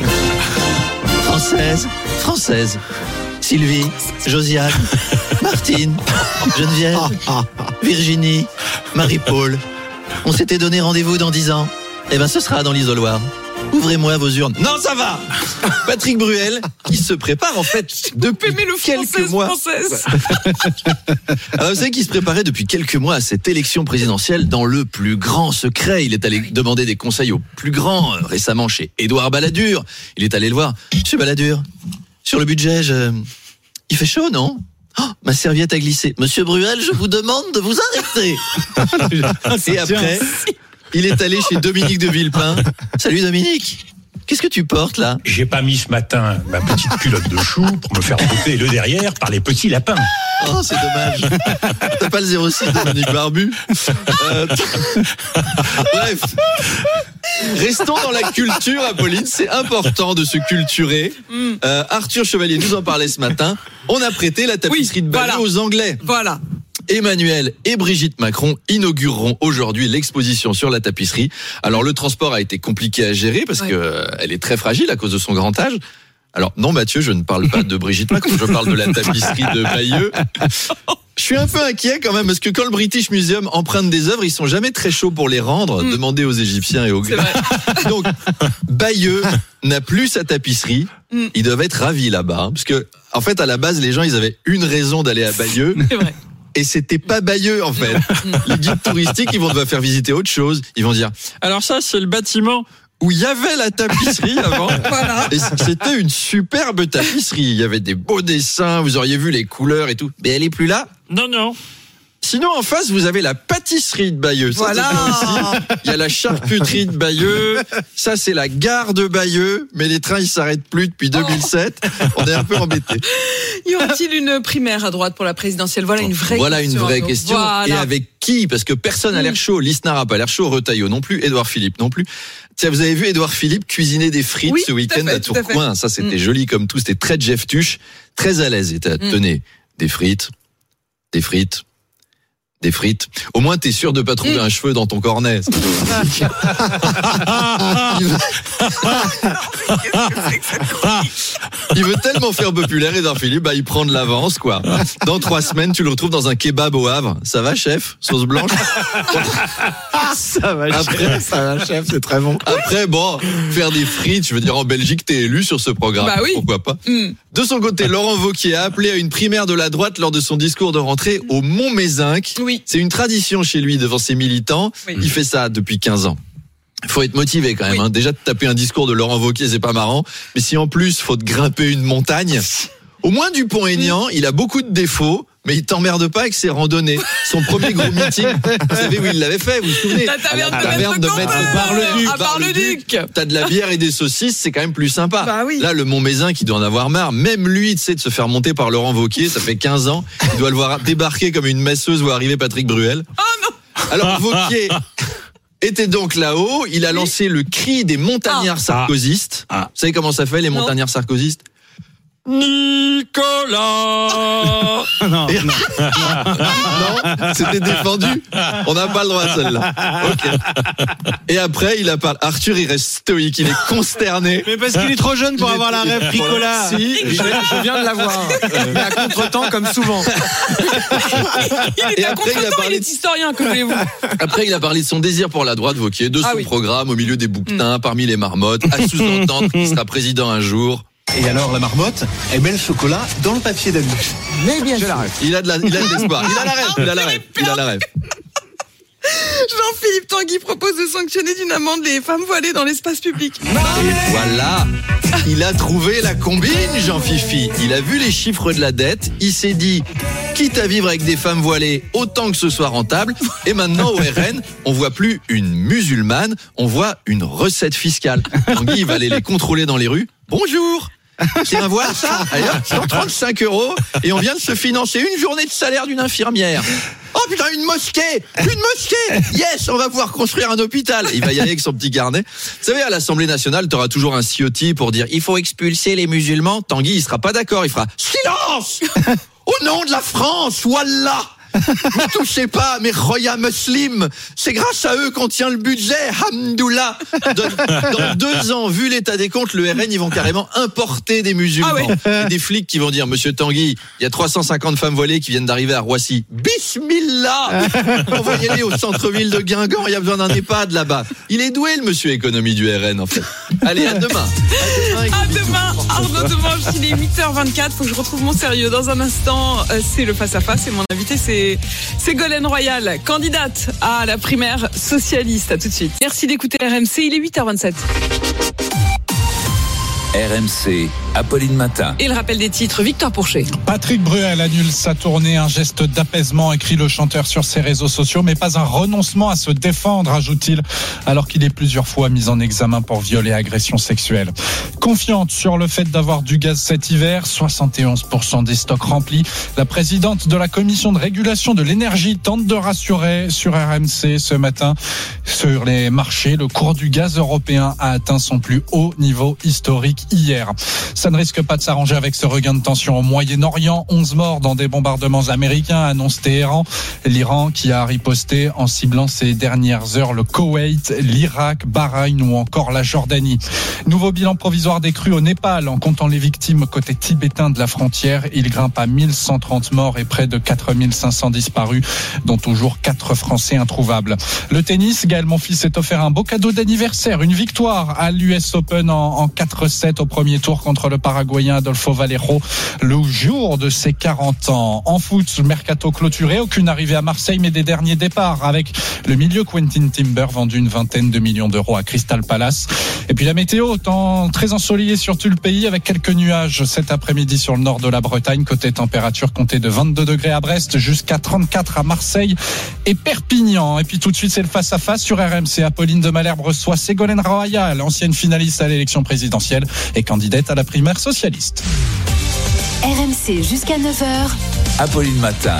Française, Sylvie, Josiane, Martine, Geneviève, Virginie, Marie-Paul. On s'était donné rendez-vous dans 10 ans. Eh ben, ce sera dans l'isoloir. Ouvrez-moi vos urnes. Non, ça va. Patrick Bruel, qui se prépare en fait depuis quelques mois. Alors, vous savez qu'il se préparait depuis quelques mois à cette élection présidentielle dans le plus grand secret. Il est allé demander des conseils au plus grand, récemment chez Édouard Balladur. Il est allé le voir. Monsieur Balladur, sur le budget, il fait chaud, non ? Oh, ma serviette a glissé. Monsieur Bruel, je vous demande de vous arrêter. Et après, il est allé chez Dominique de Villepin. Salut Dominique. Qu'est-ce que tu portes là ? J'ai pas mis ce matin ma petite culotte de chou pour me faire botter le derrière par les petits lapins. Oh, c'est dommage. T'as pas le 06 Dominique Barbu. Bref. Restons dans la culture, Apolline. C'est important de se culturer. Arthur Chevalier nous en parlait ce matin. On a prêté la tapisserie de Bayeux aux Anglais. Voilà. Emmanuel et Brigitte Macron inaugureront aujourd'hui l'exposition sur la tapisserie. Alors le transport a été compliqué à gérer parce que elle est très fragile à cause de son grand âge. Alors non Mathieu, je ne parle pas de Brigitte Macron, je parle de la tapisserie de Bayeux. Je suis un peu inquiet quand même parce que quand le British Museum emprunte des œuvres, ils sont jamais très chauds pour les rendre. Demandez aux Égyptiens et aux Grecs. Donc Bayeux n'a plus sa tapisserie. Ils doivent être ravis là-bas, parce que en fait à la base les gens ils avaient une raison d'aller à Bayeux. C'est vrai. Et c'était pas Bayeux en fait. Les guides touristiques ils vont devoir faire visiter autre chose. Ils vont dire alors ça c'est le bâtiment où il y avait la tapisserie avant. Voilà. Et c'était une superbe tapisserie. Il y avait des beaux dessins, vous auriez vu les couleurs et tout. Mais elle est plus là ? Non. Sinon, en face, vous avez la pâtisserie de Bayeux. Ça, voilà. Il y a la charcuterie de Bayeux. Ça, c'est la gare de Bayeux. Mais les trains, ils s'arrêtent plus depuis 2007. On est un peu embêtés. Y aura-t-il une primaire à droite pour la présidentielle ? Voilà une vraie question. Voilà. Et avec qui ? Parce que personne n'a l'air chaud. Lisnard n'a pas l'air chaud. Retailleau non plus. Édouard Philippe non plus. Tiens, vous avez vu Édouard Philippe cuisiner des frites ce week-end à Tourcoing. Ça, c'était joli comme tout. C'était très Jeff Tuche. Très à l'aise. Et tenez, des frites. Au moins, t'es sûr de pas trouver un cheveu dans ton cornet. Il veut tellement faire populaire, Édouard Philippe, il prend de l'avance, quoi. Dans 3 semaines, tu le retrouves dans un kebab au Havre. Ça va, chef ? Sauce blanche ? Ça va, chef, c'est très bon. Après, faire des frites, je veux dire, en Belgique, t'es élu sur ce programme. Bah oui. Pourquoi pas ? De son côté, Laurent Wauquiez a appelé à une primaire de la droite lors de son discours de rentrée au Mont-Mézinc. Oui. C'est une tradition chez lui devant ses militants. Oui. Il fait ça depuis 15 ans. Faut être motivé quand même. Hein. Déjà, de taper un discours de Laurent Wauquiez, c'est pas marrant. Mais si en plus, faut te grimper une montagne, Au moins Dupont-Aignan, il a beaucoup de défauts, mais il t'emmerde pas avec ses randonnées. Son premier gros meeting, vous savez où il l'avait fait, vous vous souvenez? La taverne de Maître à Bar-le-Duc. T'as de la bière et des saucisses, c'est quand même plus sympa. Bah oui. Là, le Montmézin qui doit en avoir marre, même lui, tu sais, de se faire monter par Laurent Wauquiez, ça fait 15 ans, il doit le voir débarquer comme une masseuse où arriver Patrick Bruel. Oh non! Alors Wauquiez était donc là-haut, il a lancé le cri des montagnards sarkozystes. Vous savez comment ça fait, les montagnards sarkozystes? Nicolas. Non, c'était défendu. On n'a pas le droit à celle-là. Okay. Et après, il a parlé. Arthur, il reste stoïque, il est consterné. Mais parce qu'il est trop jeune pour avoir la rêve Nicolas. Si, je viens de l'avoir. Mais à contre-temps, comme souvent. Et après, il est historien, que voulez-vous? Après, il a parlé de son désir pour la droite, Wauquiez, de son programme au milieu des bouquetins, parmi les marmottes, à sous-entendre qu'il sera président un jour. Et alors la marmotte, elle met le chocolat dans le papier d'alu. Mais bien sûr. Il a de l'espoir. Il a la rêve. Jean-Philippe Tanguy propose de sanctionner d'une amende les femmes voilées dans l'espace public. Et voilà, il a trouvé la combine, Jean-Fifi. Il a vu les chiffres de la dette, il s'est dit, quitte à vivre avec des femmes voilées, autant que ce soit rentable. Et maintenant, au RN, on voit plus une musulmane, on voit une recette fiscale. Tanguy, il va aller les contrôler dans les rues. Bonjour! C'est un voile, ça? Allez hop, 135 € et on vient de se financer une journée de salaire d'une infirmière. Oh putain, une mosquée! Yes, on va pouvoir construire un hôpital. Il va y aller avec son petit carnet. Vous savez, à l'Assemblée nationale, t'auras toujours un ciotti pour dire il faut expulser les musulmans. Tanguy, il sera pas d'accord, il fera silence! Au nom de la France, wallah! Ne touchez pas à mes royas muslims. C'est grâce à eux qu'on tient le budget. Hamdoullah. Dans 2 ans, vu l'état des comptes, le RN, ils vont carrément importer des musulmans. Et des flics qui vont dire, Monsieur Tanguy, il y a 350 femmes voilées qui viennent d'arriver à Roissy. Bismillah! Envoyez-les au centre-ville de Guingamp. Il y a besoin d'un EHPAD là-bas. Il est doué, le monsieur économie du RN, en fait. Allez, à demain. À demain, Arnaud Demange, il est 8h24. Faut que je retrouve mon sérieux. Dans un instant, c'est le face-à-face. Et mon invité, c'est Ségolène Royal, candidate à la primaire socialiste. À tout de suite. Merci d'écouter RMC, il est 8h27. RMC, Apolline Matin. Et le rappel des titres, Victor Pourchet. Patrick Bruel annule sa tournée, un geste d'apaisement, écrit le chanteur sur ses réseaux sociaux, mais pas un renoncement à se défendre, ajoute-t-il, alors qu'il est plusieurs fois mis en examen pour viol et agression sexuelle. Confiante sur le fait d'avoir du gaz cet hiver, 71% des stocks remplis, la présidente de la commission de régulation de l'énergie tente de rassurer sur RMC ce matin. Sur les marchés, le cours du gaz européen a atteint son plus haut niveau historique hier. Ça ne risque pas de s'arranger avec ce regain de tension au Moyen-Orient. 11 morts dans des bombardements américains, annonce Téhéran. L'Iran qui a riposté en ciblant ces dernières heures le Koweït, l'Irak, Bahreïn ou encore la Jordanie. Nouveau bilan provisoire des crues au Népal. En comptant les victimes côté tibétain de la frontière, il grimpe à 1130 morts et près de 4500 disparus, dont toujours 4 Français introuvables. Le tennis, Gaël Monfils s'est offert un beau cadeau d'anniversaire, une victoire à l'US Open en 4-7 au premier tour contre le Paraguayen Adolfo Valero, le jour de ses 40 ans. En foot, le mercato clôturé, aucune arrivée à Marseille, mais des derniers départs avec le milieu Quentin Timber vendu une vingtaine de millions d'euros à Crystal Palace. Et puis la météo, temps très ensoleillé sur tout le pays avec quelques nuages cet après-midi sur le nord de la Bretagne. Côté température, comptez de 22 degrés à Brest jusqu'à 34 à Marseille et Perpignan. Et puis tout de suite, c'est le face-à-face sur RMC. Apolline de Malherbe reçoit Ségolène Royal, ancienne finaliste à l'élection présidentielle et candidate à la primaire socialiste. RMC jusqu'à 9h. Apolline Matin.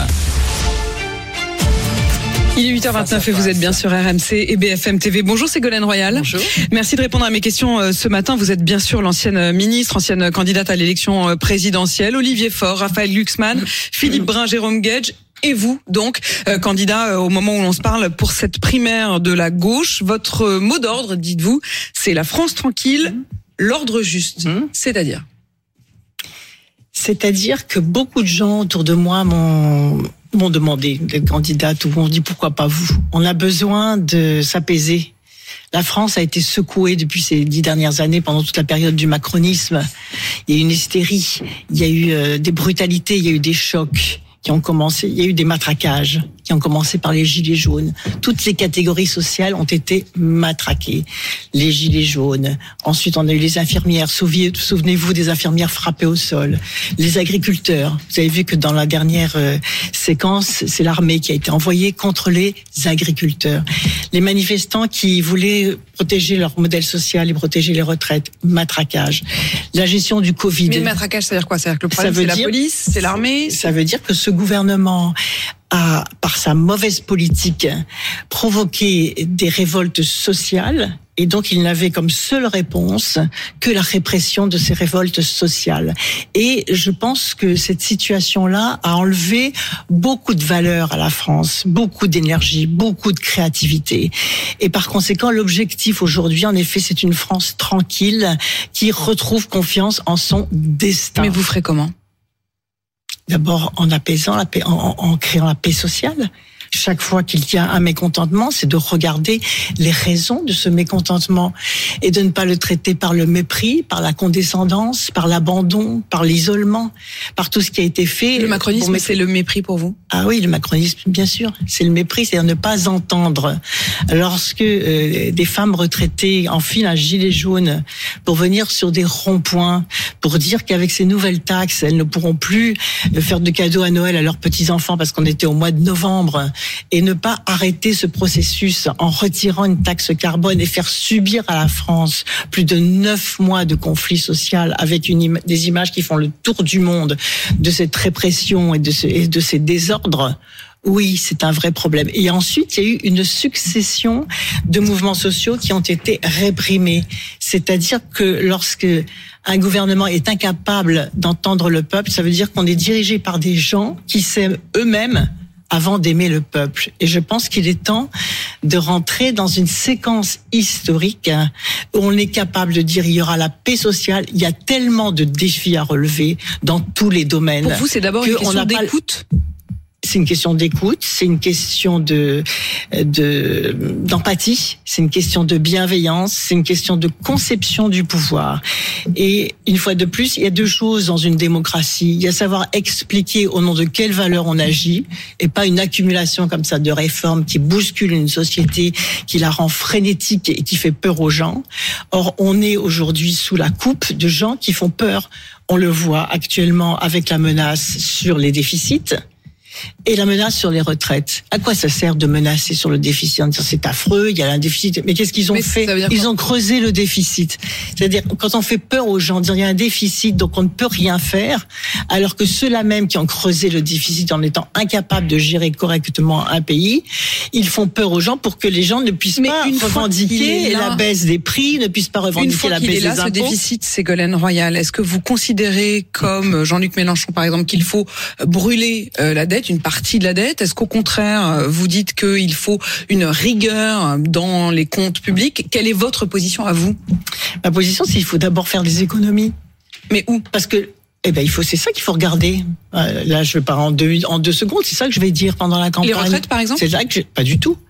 Il est 8h29 et vous êtes bien sur RMC et BFM TV. Bonjour Ségolène Royal. Bonjour. Merci de répondre à mes questions ce matin. Vous êtes bien sûr l'ancienne ministre, ancienne candidate à l'élection présidentielle. Olivier Faure, Raphaël Glucksmann, Philippe Brun, Jérôme Guedj. Et vous, donc, candidat au moment où l'on se parle pour cette primaire de la gauche. Votre mot d'ordre, dites-vous, c'est la France tranquille, l'ordre juste. C'est-à-dire que beaucoup de gens autour de moi m'ont demandé d'être candidate ou m'ont dit pourquoi pas vous. On a besoin de s'apaiser. La France a été secouée depuis ces 10 dernières années pendant toute la période du macronisme. Il y a eu une hystérie, il y a eu des brutalités, il y a eu des chocs qui ont commencé, il y a eu des matraquages. qui ont commencé par les gilets jaunes. Toutes les catégories sociales ont été matraquées. Les gilets jaunes. Ensuite, on a eu les infirmières. Souvenez-vous des infirmières frappées au sol. Les agriculteurs. Vous avez vu que dans la dernière séquence, c'est l'armée qui a été envoyée contre les agriculteurs. Les manifestants qui voulaient protéger leur modèle social et protéger les retraites. Matraquage. La gestion du Covid. Mais le matraquage, c'est-à-dire quoi? C'est-à-dire que le problème, c'est la police, c'est l'armée? Ça veut dire que ce gouvernement a, par sa mauvaise politique, provoqué des révoltes sociales, et donc il n'avait comme seule réponse que la répression de ces révoltes sociales. Et je pense que cette situation-là a enlevé beaucoup de valeur à la France, beaucoup d'énergie, beaucoup de créativité. Et par conséquent, l'objectif aujourd'hui, en effet, c'est une France tranquille qui retrouve confiance en son destin. Mais vous ferez comment? D'abord en apaisant la paix, en créant la paix sociale. Chaque fois qu'il y a un mécontentement, c'est de regarder les raisons de ce mécontentement et de ne pas le traiter par le mépris, par la condescendance, par l'abandon, par l'isolement, par tout ce qui a été fait. Le macronisme, c'est le mépris pour vous? Ah oui, le macronisme, bien sûr. C'est le mépris, c'est-à-dire ne pas entendre. Lorsque des femmes retraitées enfilent un gilet jaune pour venir sur des ronds-points, pour dire qu'avec ces nouvelles taxes, elles ne pourront plus faire de cadeaux à Noël à leurs petits-enfants parce qu'on était au mois de novembre, et ne pas arrêter ce processus en retirant une taxe carbone et faire subir à la France plus de 9 mois de conflit social avec des images qui font le tour du monde de cette répression et de ces désordres. Oui, c'est un vrai problème. Et ensuite, il y a eu une succession de mouvements sociaux qui ont été réprimés. C'est-à-dire que lorsque un gouvernement est incapable d'entendre le peuple, ça veut dire qu'on est dirigé par des gens qui s'aiment eux-mêmes avant d'aimer le peuple. Et je pense qu'il est temps de rentrer dans une séquence historique où on est capable de dire il y aura la paix sociale. Il y a tellement de défis à relever dans tous les domaines. Pour vous, c'est d'abord une question d'écoute? C'est une question d'écoute, c'est une question d'empathie, c'est une question de bienveillance, c'est une question de conception du pouvoir. Et une fois de plus, il y a deux choses dans une démocratie. Il y a savoir expliquer au nom de quelles valeurs on agit, et pas une accumulation comme ça de réformes qui bousculent une société, qui la rend frénétique et qui fait peur aux gens. Or, on est aujourd'hui sous la coupe de gens qui font peur. On le voit actuellement avec la menace sur les déficits et la menace sur les retraites. À quoi ça sert de menacer sur le déficit en disant c'est affreux, il y a un déficit. Mais qu'est-ce qu'ils ont fait? Ils ont creusé le déficit. C'est-à-dire, quand on fait peur aux gens, dire il y a un déficit, donc on ne peut rien faire, alors que ceux-là même qui ont creusé le déficit en étant incapables de gérer correctement un pays, ils font peur aux gens pour que les gens ne puissent pas revendiquer la baisse des prix, ne puissent pas revendiquer la baisse des impôts. Ce déficit, Ségolène Royal, est-ce que vous considérez, comme Jean-Luc Mélenchon par exemple, qu'il faut brûler la dette, une partie de la dette? Est-ce qu'au contraire, vous dites qu'il faut une rigueur dans les comptes publics? Quelle est votre position à vous? Ma position, c'est qu'il faut d'abord faire des économies. Mais où? Parce que c'est ça qu'il faut regarder. Là, je vais pas en deux secondes. C'est ça que je vais dire pendant la campagne. Les retraites, par exemple? C'est ça que pas du tout.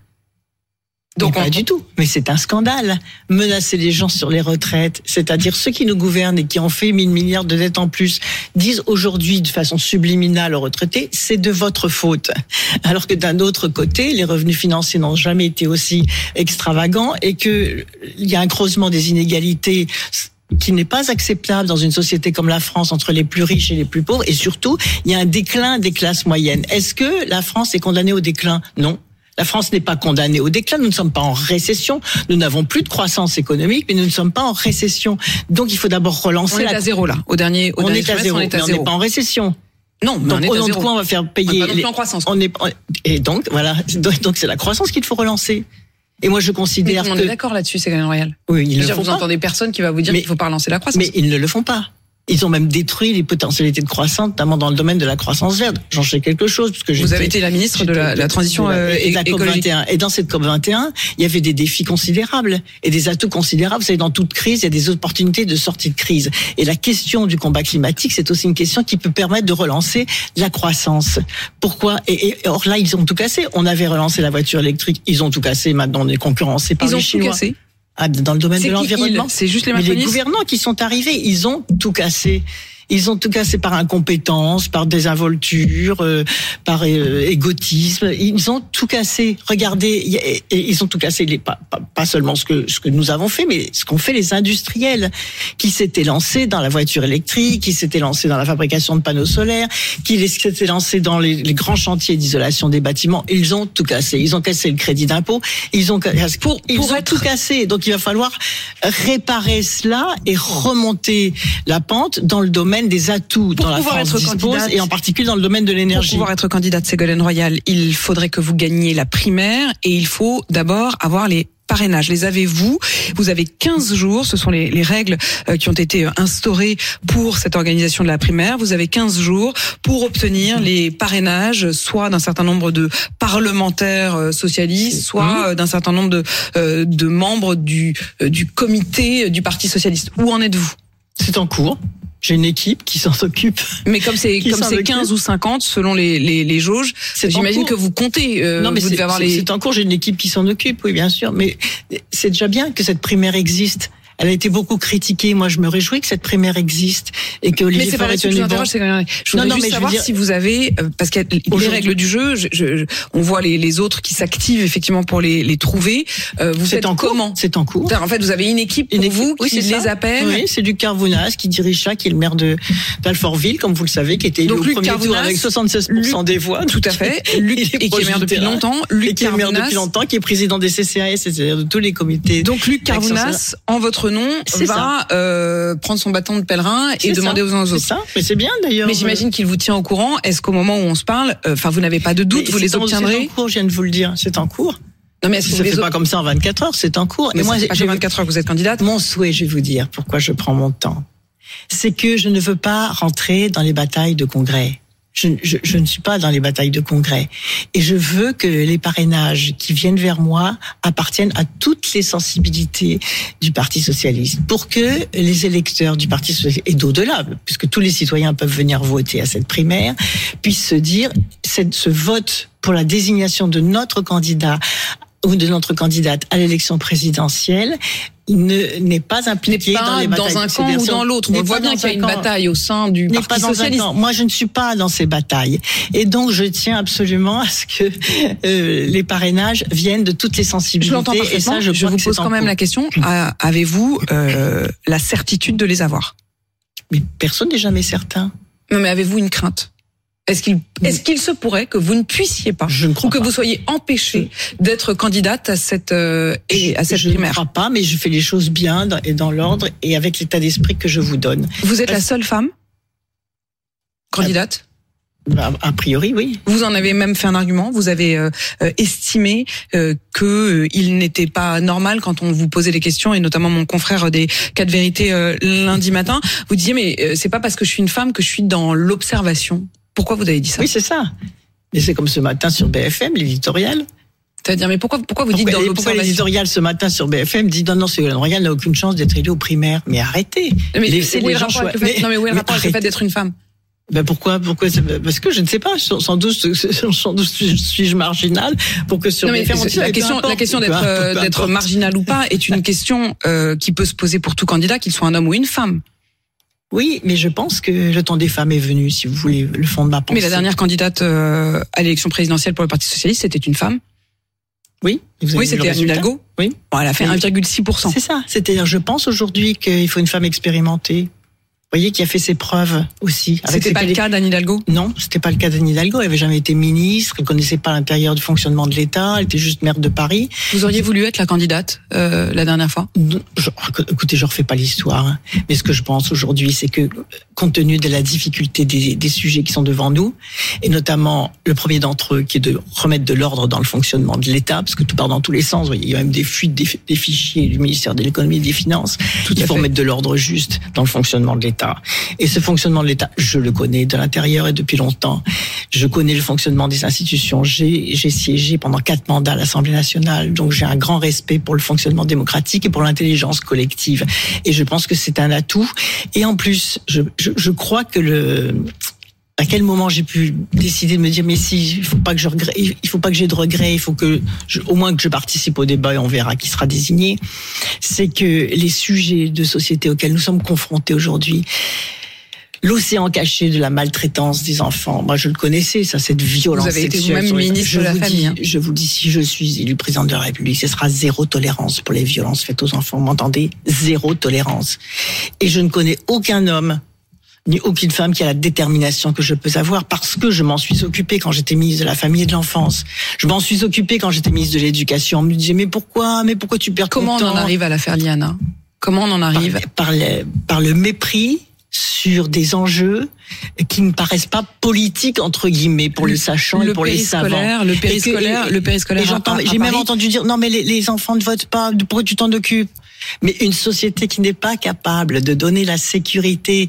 Donc pas du tout. Mais c'est un scandale. Menacer les gens sur les retraites, c'est-à-dire ceux qui nous gouvernent et qui ont fait 1000 milliards de dettes en plus, disent aujourd'hui de façon subliminale aux retraités, c'est de votre faute. Alors que d'un autre côté, les revenus financiers n'ont jamais été aussi extravagants et que il y a un creusement des inégalités qui n'est pas acceptable dans une société comme la France entre les plus riches et les plus pauvres. Et surtout, il y a un déclin des classes moyennes. Est-ce que la France est condamnée au déclin? Non. La France n'est pas condamnée au déclin, nous ne sommes pas en récession, nous n'avons plus de croissance économique, mais nous ne sommes pas en récession. Donc il faut d'abord relancer. On est à zéro là, au dernier on est à zéro, mais on n'est pas en récession. Non, mais donc, au nom de quoi on va faire payer on n'est pas en croissance. Et donc voilà, donc c'est la croissance qu'il faut relancer. Et moi je considère que... On est d'accord là-dessus, Ségolène Royal. Oui, ils le font vous pas. Entendez personne qui va vous dire qu'il ne faut pas relancer la croissance. Mais ils ne le font pas. Ils ont même détruit les potentialités de croissance, notamment dans le domaine de la croissance verte. J'en sais quelque chose parce que vous avez été la ministre de la transition écologique. Et dans cette COP21, il y avait des défis considérables et des atouts considérables. Vous savez, dans toute crise, il y a des opportunités de sortie de crise. Et la question du combat climatique, c'est aussi une question qui peut permettre de relancer la croissance. Pourquoi? Et or là, ils ont tout cassé. On avait relancé la voiture électrique, ils ont tout cassé. Maintenant, on est concurrencé par les Chinois. Ils ont tout cassé. Dans le domaine de l'environnement. C'est juste les macronistes. Mais les gouvernants qui sont arrivés, ils ont tout cassé. Ils ont tout cassé par incompétence, par désinvolture, par égotisme. Ils ont tout cassé. Regardez, ils ont tout cassé. Pas seulement ce que nous avons fait, mais ce qu'ont fait les industriels qui s'étaient lancés dans la voiture électrique, qui s'étaient lancés dans la fabrication de panneaux solaires, qui s'étaient lancés dans les grands chantiers d'isolation des bâtiments. Ils ont tout cassé. Ils ont cassé le crédit d'impôt. Ils ont tout cassé. Donc il va falloir réparer cela et remonter la pente dans le domaine des atouts dont la France dispose, et en particulier dans le domaine de l'énergie. Pour pouvoir être candidate Ségolène Royal, il faudrait que vous gagniez la primaire et il faut d'abord avoir les parrainages. Les avez-vous? Vous avez 15 jours, ce sont les règles qui ont été instaurées pour cette organisation de la primaire. Vous avez 15 jours pour obtenir les parrainages, soit d'un certain nombre de parlementaires socialistes, soit d'un certain nombre de membres du comité du Parti socialiste. Où en êtes-vous? C'est en cours. J'ai une équipe qui s'en occupe. Mais comme c'est 15 ou 50 selon les jauges, j'imagine que vous comptez. Non, mais c'est en cours. J'ai une équipe qui s'en occupe, oui, bien sûr. Mais c'est déjà bien que cette primaire existe. Elle a été beaucoup critiquée. Moi, je me réjouis que cette primaire existe et que Olivier Faure ait tenu bon. Je voudrais juste savoir si vous avez, parce qu'il y a les règles du jeu, on voit les autres qui s'activent effectivement pour les trouver. Vous faites comment? C'est en cours. En fait, vous avez une équipe pour vous qui les appelle. Oui, c'est Luc Carvounas qui dirige ça, qui est le maire d'Alfortville, comme vous le savez, qui était élu au premier tour avec 76% des voix. Tout à fait. Luc, et qui est maire depuis longtemps. Luc qui est maire depuis longtemps, qui est président des CCAS, c'est-à-dire de tous les comités. Donc Luc Carvounas, en votre nom, va prendre son bâton de pèlerin et demander aux uns aux autres. C'est ça, mais c'est bien d'ailleurs. Mais j'imagine qu'il vous tient au courant. Est-ce qu'au moment où on se parle, vous n'avez pas de doute, vous les obtiendrez? C'est en cours, je viens de vous le dire, c'est en cours. Non, mais est-ce que ça fait pas comme ça en 24 heures, c'est en cours. Mais moi, c'est pas 24 heures que vous êtes candidate. Mon souhait, je vais vous dire pourquoi je prends mon temps. C'est que je ne veux pas rentrer dans les batailles de congrès. Je ne suis pas dans les batailles de congrès. Et je veux que les parrainages qui viennent vers moi appartiennent à toutes les sensibilités du Parti socialiste, pour que les électeurs du Parti socialiste, et d'au-delà, puisque tous les citoyens peuvent venir voter à cette primaire, puissent se dire, ce vote pour la désignation de notre candidat ou de notre candidate à l'élection présidentielle n'est pas impliqué dans les batailles. Dans un camp ou dans l'autre. On voit bien qu'il y a une bataille au sein du Parti socialiste. Moi, je ne suis pas dans ces batailles. Et donc, je tiens absolument à ce que les parrainages viennent de toutes les sensibilités. Je l'entends parfaitement. Et ça, je vous pose quand même la question. Avez-vous la certitude de les avoir? Mais personne n'est jamais certain. Non, mais avez-vous une crainte? Est-ce qu'il se pourrait que vous ne puissiez pas, ou que vous soyez empêché d'être candidate à cette primaire? Je ne crois pas, mais je fais les choses bien et dans l'ordre et avec l'état d'esprit que je vous donne. Vous êtes la seule femme candidate? A priori, oui. Vous en avez même fait un argument. Vous avez estimé que il n'était pas normal quand on vous posait des questions, et notamment mon confrère des 4 vérités lundi matin. Vous disiez mais c'est pas parce que je suis une femme que je suis dans l'observation. Pourquoi vous avez dit ça? Oui, c'est ça. Mais c'est comme ce matin sur BFM, l'éditorial. C'est-à-dire, mais pourquoi vous dites dans l'observation? Pourquoi l'éditorial ce matin sur BFM dit non, Ségolène Royal n'a aucune chance d'être élue aux primaires? Mais arrêtez. Mais où est le rapport avec le fait d'être une femme? Ben pourquoi? Parce que je ne sais pas. Sans doute suis-je marginal pour que sur BFM on dise la question d'être marginal ou pas est une question qui peut se poser pour tout candidat, qu'il soit un homme ou une femme. Oui, mais je pense que le temps des femmes est venu, si vous voulez, le fond de ma pensée. Mais la dernière candidate à l'élection présidentielle pour le Parti socialiste, c'était une femme. Oui. Oui, c'était Anne Hidalgo. Oui. Bon, elle a fait 1,6%. C'est ça. C'est-à-dire, je pense aujourd'hui qu'il faut une femme expérimentée. Vous voyez, qui a fait ses preuves aussi. C'était pas le cas d'Anne Hidalgo? Non, c'était pas le cas d'Anne Hidalgo. Elle avait jamais été ministre, elle connaissait pas l'intérieur du fonctionnement de l'État, elle était juste maire de Paris. Vous auriez voulu être la candidate la dernière fois? Écoutez, je refais pas l'histoire. Hein. Mais ce que je pense aujourd'hui, c'est que, compte tenu de la difficulté des sujets qui sont devant nous, et notamment le premier d'entre eux, qui est de remettre de l'ordre dans le fonctionnement de l'État, parce que tout part dans tous les sens. Vous voyez, il y a même des fuites des fichiers du ministère de l'Économie et des Finances. Il faut remettre de l'ordre juste dans le fonctionnement de l'État. Et ce fonctionnement de l'État, je le connais de l'intérieur et depuis longtemps. Je connais le fonctionnement des institutions. J'ai siégé pendant 4 mandats à l'Assemblée nationale, donc j'ai un grand respect pour le fonctionnement démocratique et pour l'intelligence collective. Et je pense que c'est un atout. Et en plus, je crois que à quel moment j'ai pu décider de me dire mais si, il faut pas que j'ai de regrets, il faut que au moins que je participe au débat et on verra qui sera désigné. C'est que les sujets de société auxquels nous sommes confrontés aujourd'hui, l'océan caché de la maltraitance des enfants. Moi, je le connaissais, ça, cette violence sexuelle. Vous avez été vous-même ministre de la Famille. Je vous dis, si je suis élu président de la République, ce sera zéro tolérance pour les violences faites aux enfants. Vous m'entendez? Zéro tolérance. Et je ne connais aucun homme ni aucune femme qui a la détermination que je peux avoir, parce que je m'en suis occupée quand j'étais ministre de la Famille et de l'Enfance. Je m'en suis occupée quand j'étais ministre de l'Éducation. On me disait, mais pourquoi tu perds ton temps? Comment on en arrive à l'affaire Liana? Comment on en arrive? Par le mépris sur des enjeux qui ne paraissent pas politiques, entre guillemets, pour les sachants et pour les savants. Le périscolaire. J'ai même entendu dire, non mais les enfants ne votent pas, pourquoi tu t'en occupes? Mais une société qui n'est pas capable de donner la sécurité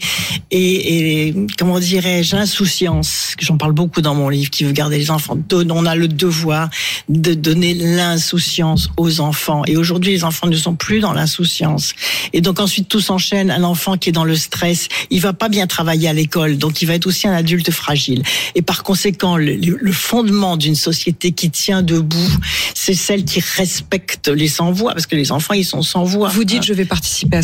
et comment dirais-je, l'insouciance, que j'en parle beaucoup dans mon livre, qui veut garder les enfants, on a le devoir de donner l'insouciance aux enfants. Et aujourd'hui, les enfants ne sont plus dans l'insouciance. Et donc ensuite, tout s'enchaîne. Un enfant qui est dans le stress, il va pas bien travailler à l'école, donc il va être aussi un adulte fragile. Et par conséquent, le fondement d'une société qui tient debout, c'est celle qui respecte les sans-voix, parce que les enfants, ils sont sans voix. Vous dites, je vais participer à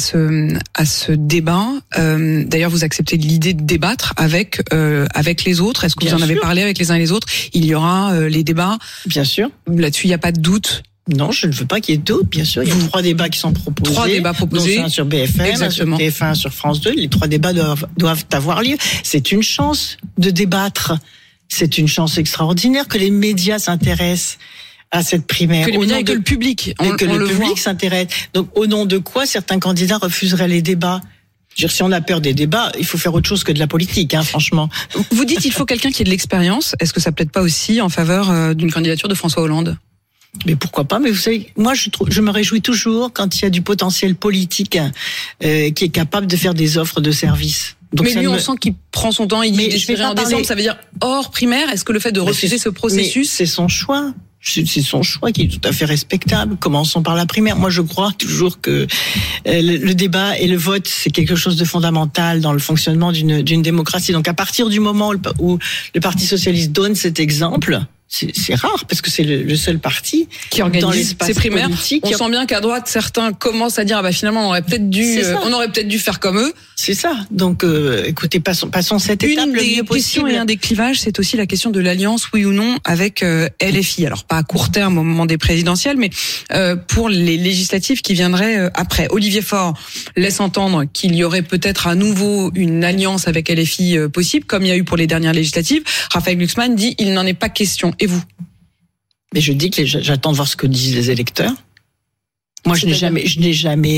ce débat. D'ailleurs, vous acceptez l'idée de débattre avec les autres. Est-ce que vous en avez parlé avec les uns et les autres? Il y aura les débats. Bien sûr. Là-dessus, il n'y a pas de doute. Non, je ne veux pas qu'il y ait d'autres, bien sûr. Il y a 3 débats qui sont proposés. 3 débats proposés. Un sur BFM, exactement. Un sur TF1, sur France 2. Les 3 débats doivent avoir lieu. C'est une chance de débattre. C'est une chance extraordinaire que les médias s'intéressent à cette primaire. Que les médias et que le public. Que le public s'intéresse. Donc, au nom de quoi certains candidats refuseraient les débats? Je veux dire, si on a peur des débats, il faut faire autre chose que de la politique, franchement. Vous dites qu'il faut quelqu'un qui ait de l'expérience. Est-ce que ça plaide pas aussi en faveur d'une candidature de François Hollande? Mais pourquoi pas? Mais vous savez, moi, je me réjouis toujours quand il y a du potentiel politique qui est capable de faire des offres de services. Donc mais lui, on sent qu'il prend son temps. Il est en décembre. Ça veut dire hors primaire. Est-ce que le fait de refuser ce processus, c'est son choix? C'est son choix qui est tout à fait respectable. Commençons par la primaire. Moi, je crois toujours que le débat et le vote, c'est quelque chose de fondamental dans le fonctionnement d'une démocratie. Donc, à partir du moment où le Parti socialiste donne cet exemple, c'est rare parce que c'est le seul parti qui organise ces primaires. On sent bien qu'à droite, certains commencent à dire finalement on aurait peut-être dû faire comme eux. C'est ça. Donc écoutez, passons cette étape le mieux possible. Une des questions et un des clivages, c'est aussi la question de l'alliance, oui ou non, avec LFI. Alors pas à court terme au moment des présidentielles, mais pour les législatives qui viendraient après. Olivier Faure laisse entendre qu'il y aurait peut-être à nouveau une alliance avec LFI possible, comme il y a eu pour les dernières législatives. Raphaël Glucksmann dit il n'en est pas question. Et vous? Mais je dis que j'attends de voir ce que disent les électeurs. Moi, je n'ai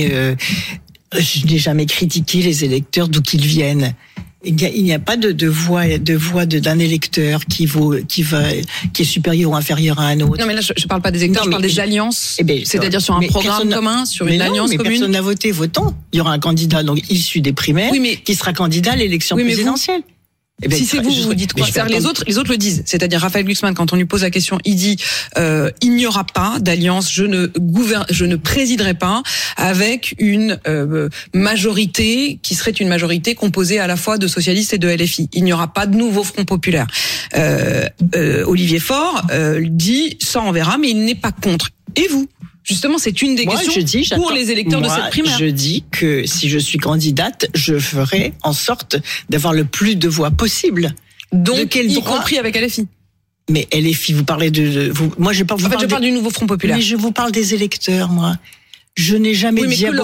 jamais critiqué les électeurs d'où qu'ils viennent. Il n'y a pas de voix d'un électeur qui est supérieur ou inférieur à un autre. Non, mais là, je parle pas des électeurs, je parle des alliances. C'est-à-dire sur un programme commun, sur une alliance commune. Personne n'a voté, votons. Il y aura un candidat, donc, issu des primaires, qui sera candidat à l'élection présidentielle. Si c'est vous dites quoi? Les autres le disent. C'est-à-dire Raphaël Glucksmann, quand on lui pose la question, il dit il n'y aura pas d'alliance, je ne présiderai pas avec une majorité qui serait une majorité composée à la fois de socialistes et de LFI. Il n'y aura pas de nouveau Front populaire. Olivier Faure dit ça on verra, mais il n'est pas contre. Et vous? Justement, c'est une des questions pour les électeurs de cette primaire. Je dis que si je suis candidate, je ferai en sorte d'avoir le plus de voix possible. Donc, y compris avec LFI. Mais LFI, vous parlez moi, je parle du nouveau Front populaire. Mais je vous parle des électeurs, moi. Je n'ai jamais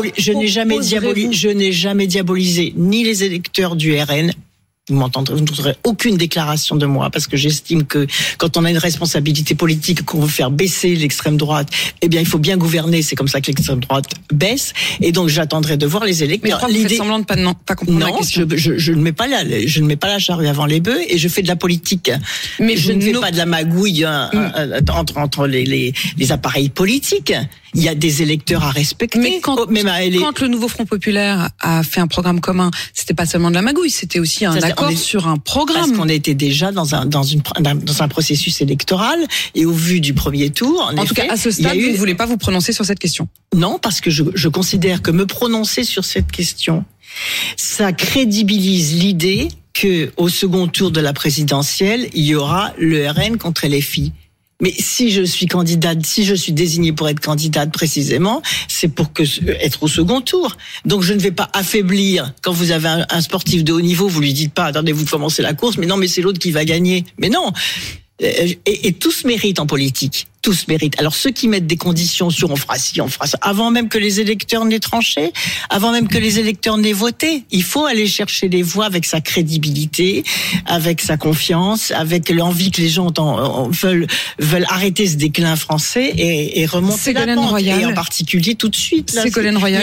diabolisé ni les électeurs du RN. Vous n'entendrez aucune déclaration de moi parce que j'estime que quand on a une responsabilité politique, qu'on veut faire baisser l'extrême droite, eh bien il faut bien gouverner. C'est comme ça que l'extrême droite baisse. Et donc j'attendrai de voir les électeurs. Mais vous faites semblant de pas comprendre la question. Je ne mets pas la charrue avant les bœufs et je fais de la politique. Mais je ne fais pas de la magouille entre les appareils politiques. Il y a des électeurs à respecter. Mais quand le nouveau Front populaire a fait un programme commun, c'était pas seulement de la magouille, c'était aussi un accord sur un programme. Parce qu'on était déjà dans un processus électoral et au vu du premier tour. En tout cas, à ce stade, vous ne voulez pas vous prononcer sur cette question. Non, parce que je considère que me prononcer sur cette question, ça crédibilise l'idée que au second tour de la présidentielle, il y aura le RN contre LFI. Mais si je suis candidate, si je suis désignée pour être candidate précisément, c'est pour être au second tour. Donc je ne vais pas affaiblir. Quand vous avez un sportif de haut niveau, vous lui dites pas, attendez, vous commencez la course, mais non, mais c'est l'autre qui va gagner. Mais non. Et tous méritent en politique. Tous méritent. Alors ceux qui mettent des conditions sur on fera ci, on fera ça, avant même que les électeurs n'aient tranché, avant même que les électeurs n'aient voté, il faut aller chercher les voix avec sa crédibilité, avec sa confiance, avec l'envie que les gens veulent arrêter ce déclin français et remonter la pente. Et en particulier tout de suite. Là, Ségolène Royal,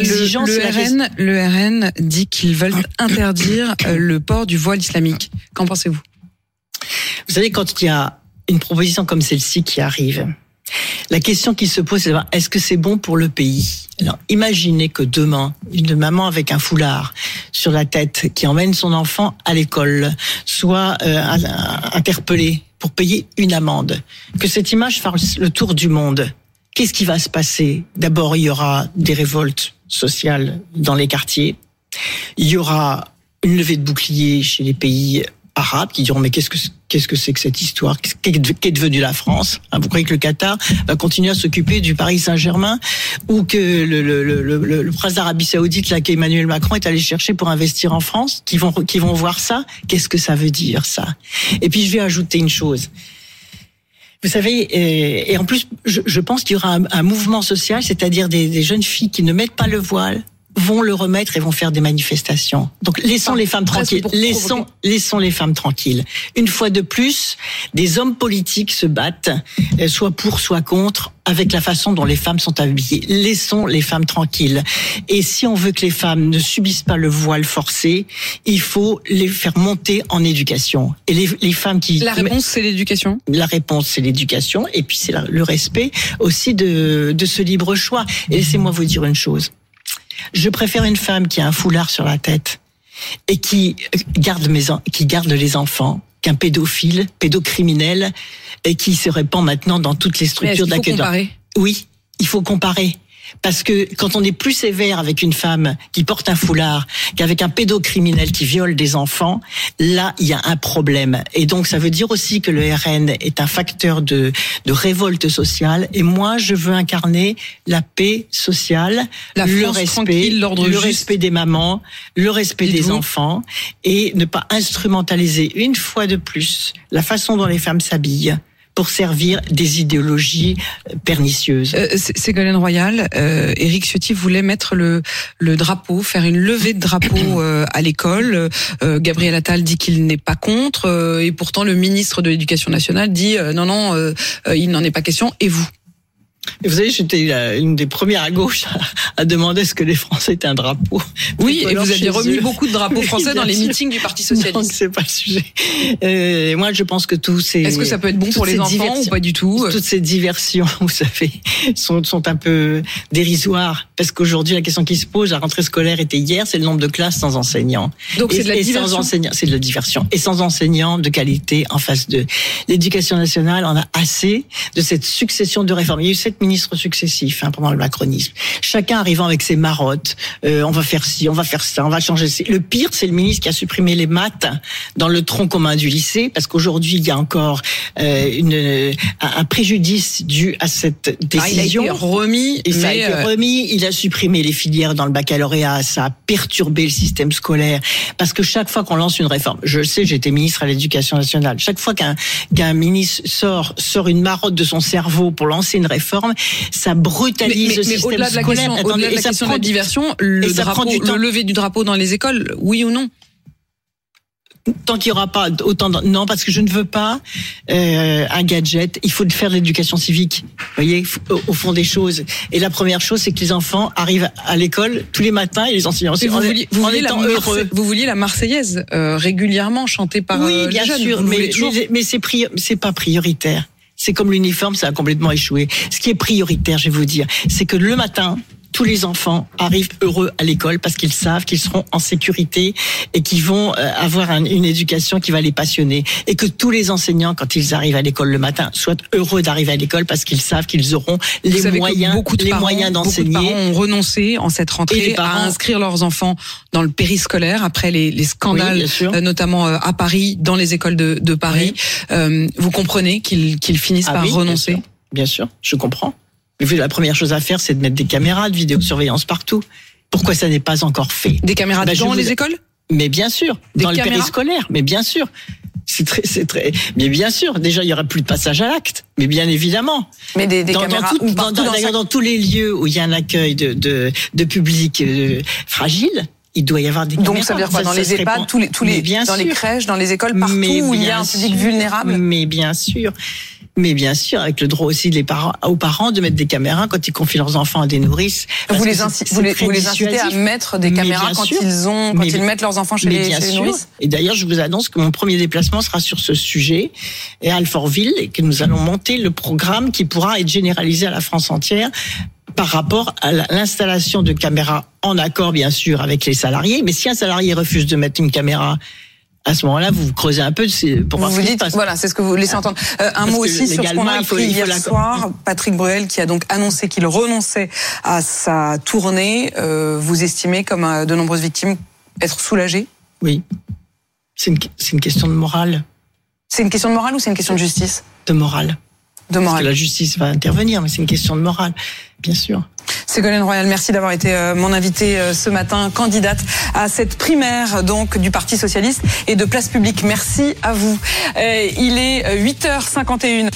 le RN dit qu'ils veulent interdire le port du voile islamique. Qu'en pensez-vous ? Vous savez, quand il y a une proposition comme celle-ci qui arrive, la question qui se pose, c'est est-ce que c'est bon pour le pays ? Alors, imaginez que demain, une maman avec un foulard sur la tête qui emmène son enfant à l'école soit interpellée pour payer une amende, que cette image fasse le tour du monde. Qu'est-ce qui va se passer ? D'abord, il y aura des révoltes sociales dans les quartiers. Il y aura une levée de boucliers chez les pays arabes qui diront mais qu'est-ce que c'est que cette histoire ? Qu'est devenue la France ? Vous croyez que le Qatar va continuer à s'occuper du Paris Saint-Germain ou que le prince d'Arabie Saoudite là qu'Emmanuel Macron est allé chercher pour investir en France, qui vont voir ça ? Qu'est-ce que ça veut dire ça ? Et puis je vais ajouter une chose. Vous savez, et en plus je pense qu'il y aura un mouvement social, c'est-à-dire des jeunes filles qui ne mettent pas le voile vont le remettre et vont faire des manifestations. Donc laissons les femmes tranquilles. Laissons les femmes tranquilles. Une fois de plus, des hommes politiques se battent, soit pour, soit contre, avec la façon dont les femmes sont habillées. Laissons les femmes tranquilles. Et si on veut que les femmes ne subissent pas le voile forcé, il faut les faire monter en éducation. Et les femmes qui... La réponse, c'est l'éducation ? La réponse, c'est l'éducation. Et puis c'est le respect aussi de ce libre choix. Et laissez-moi vous dire une chose. Je préfère une femme qui a un foulard sur la tête et qui garde les enfants qu'un pédocriminel et qui se répand maintenant dans toutes les structures d'accueil. Il faut comparer. Oui, il faut comparer. Parce que quand on est plus sévère avec une femme qui porte un foulard qu'avec un pédocriminel qui viole des enfants, là, il y a un problème. Et donc, ça veut dire aussi que le RN est un facteur de révolte sociale. Et moi, je veux incarner la paix sociale, le respect des mamans, le respect des enfants, et ne pas instrumentaliser une fois de plus la façon dont les femmes s'habillent pour servir des idéologies pernicieuses. Ségolène Royal, Éric Ciotti voulait mettre le drapeau, faire une levée de drapeau à l'école. Gabriel Attal dit qu'il n'est pas contre, et pourtant le ministre de l'Éducation nationale dit non, il n'en est pas question. Et vous ? Et vous savez, j'étais une des premières à gauche à demander ce que les Français étaient un drapeau. Oui, et vous aviez remis beaucoup de drapeaux français dans les meetings du Parti Socialiste. Donc c'est pas le sujet. Moi, je pense que tous ces... Est-ce que ça peut être bon pour les enfants ou pas du tout ? Toutes ces diversions, vous savez, sont un peu dérisoires. Parce qu'aujourd'hui, la question qui se pose, la rentrée scolaire était hier, c'est le nombre de classes sans enseignants. Donc c'est de la diversion. Sans enseignants, c'est de la diversion. Et sans enseignants de qualité en face de l'éducation nationale, on a assez de cette succession de réformes. Il y a eu 7 ministres successifs pendant le macronisme. Chacun arrivant avec ses marottes. On va faire ci, on va faire ça, on va changer ci. Le pire, c'est le ministre qui a supprimé les maths dans le tronc commun du lycée, parce qu'aujourd'hui, il y a encore un préjudice dû à cette décision. Il a été remis. Et ça a été remis. Il a supprimé les filières dans le baccalauréat. Ça a perturbé le système scolaire. Parce que chaque fois qu'on lance une réforme, je sais, j'étais ministre à l'Éducation nationale, chaque fois qu'un ministre sort une marotte de son cerveau pour lancer une réforme, ça brutalise le système scolaire. Au-delà de la question de la diversion, le lever du drapeau dans les écoles, oui ou non ? Tant qu'il n'y aura pas autant non, parce que je ne veux pas un gadget. Il faut faire de l'éducation civique. Vous voyez, au fond des choses. Et la première chose, c'est que les enfants arrivent à l'école tous les matins et les enseignants aussi. Vous vouliez la Marseillaise régulièrement chantée par oui, bien les jeunes. sûr, mais c'est pas prioritaire. C'est comme l'uniforme, ça a complètement échoué. Ce qui est prioritaire, je vais vous dire, c'est que le matin, tous les enfants arrivent heureux à l'école parce qu'ils savent qu'ils seront en sécurité et qu'ils vont avoir une éducation qui va les passionner. Et que tous les enseignants, quand ils arrivent à l'école le matin, soient heureux d'arriver à l'école parce qu'ils savent qu'ils auront les moyens d'enseigner. Beaucoup de parents ont renoncé en cette rentrée à inscrire leurs enfants dans le périscolaire après les scandales, notamment à Paris, dans les écoles de Paris. Oui. Vous comprenez qu'ils finissent par renoncer? Bien sûr, je comprends. Mais la première chose à faire, c'est de mettre des caméras de vidéosurveillance partout. Pourquoi ça n'est pas encore fait? Des caméras dans les écoles? Mais bien sûr, dans le périscolaire, mais bien sûr. C'est très, mais bien sûr. Déjà, il y aura plus de passage à l'acte, mais bien évidemment. Mais des caméras dans tous les lieux où il y a un accueil de public fragile, il doit y avoir des caméras. Donc ça veut dire quoi? Dans les EHPAD, tous les dans les crèches, dans les écoles, partout où il y a un public vulnérable? Mais bien sûr. Mais bien sûr, avec le droit aussi aux parents de mettre des caméras quand ils confient leurs enfants à des nourrices. Vous les incitez à mettre des caméras quand ils mettent leurs enfants chez les nourrices? Et d'ailleurs, je vous annonce que mon premier déplacement sera sur ce sujet, et à Alfortville, et que nous allons monter le programme qui pourra être généralisé à la France entière par rapport à l'installation de caméras en accord, bien sûr, avec les salariés. Mais si un salarié refuse de mettre une caméra, à ce moment-là, vous creusez un peu pour voir ce qui se passe. Voilà, c'est ce que vous laissez entendre. Un mot aussi sur ce qu'on a appris hier soir. Patrick Bruel qui a donc annoncé qu'il renonçait à sa tournée. Vous estimez, comme de nombreuses victimes, être soulagé? Oui. C'est une question de morale. C'est une question de morale ou c'est une question de justice? De morale. De morale. Parce que la justice va intervenir, mais c'est une question de morale, bien sûr. Ségolène Royal, merci d'avoir été mon invitée ce matin, candidate à cette primaire donc du Parti socialiste et de Place Publique. Merci à vous. Il est 8h51.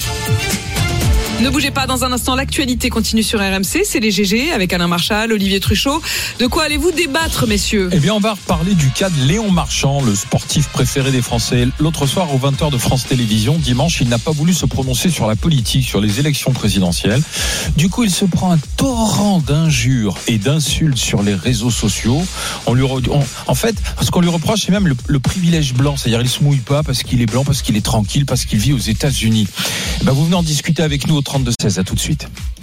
Ne bougez pas, dans un instant, l'actualité continue sur RMC, c'est les GG avec Alain Marchal, Olivier Truchot. De quoi allez-vous débattre, messieurs? Eh bien, on va reparler du cas de Léon Marchand, le sportif préféré des Français. L'autre soir, aux 20h de France Télévisions, dimanche, il n'a pas voulu se prononcer sur la politique, sur les élections présidentielles. Du coup, il se prend un torrent d'injures et d'insultes sur les réseaux sociaux. En fait, ce qu'on lui reproche, c'est même le privilège blanc. C'est-à-dire, il se mouille pas parce qu'il est blanc, parce qu'il est tranquille, parce qu'il vit aux États-Unis. Eh ben, vous venez en discuter avec nous au 32-16, à tout de suite.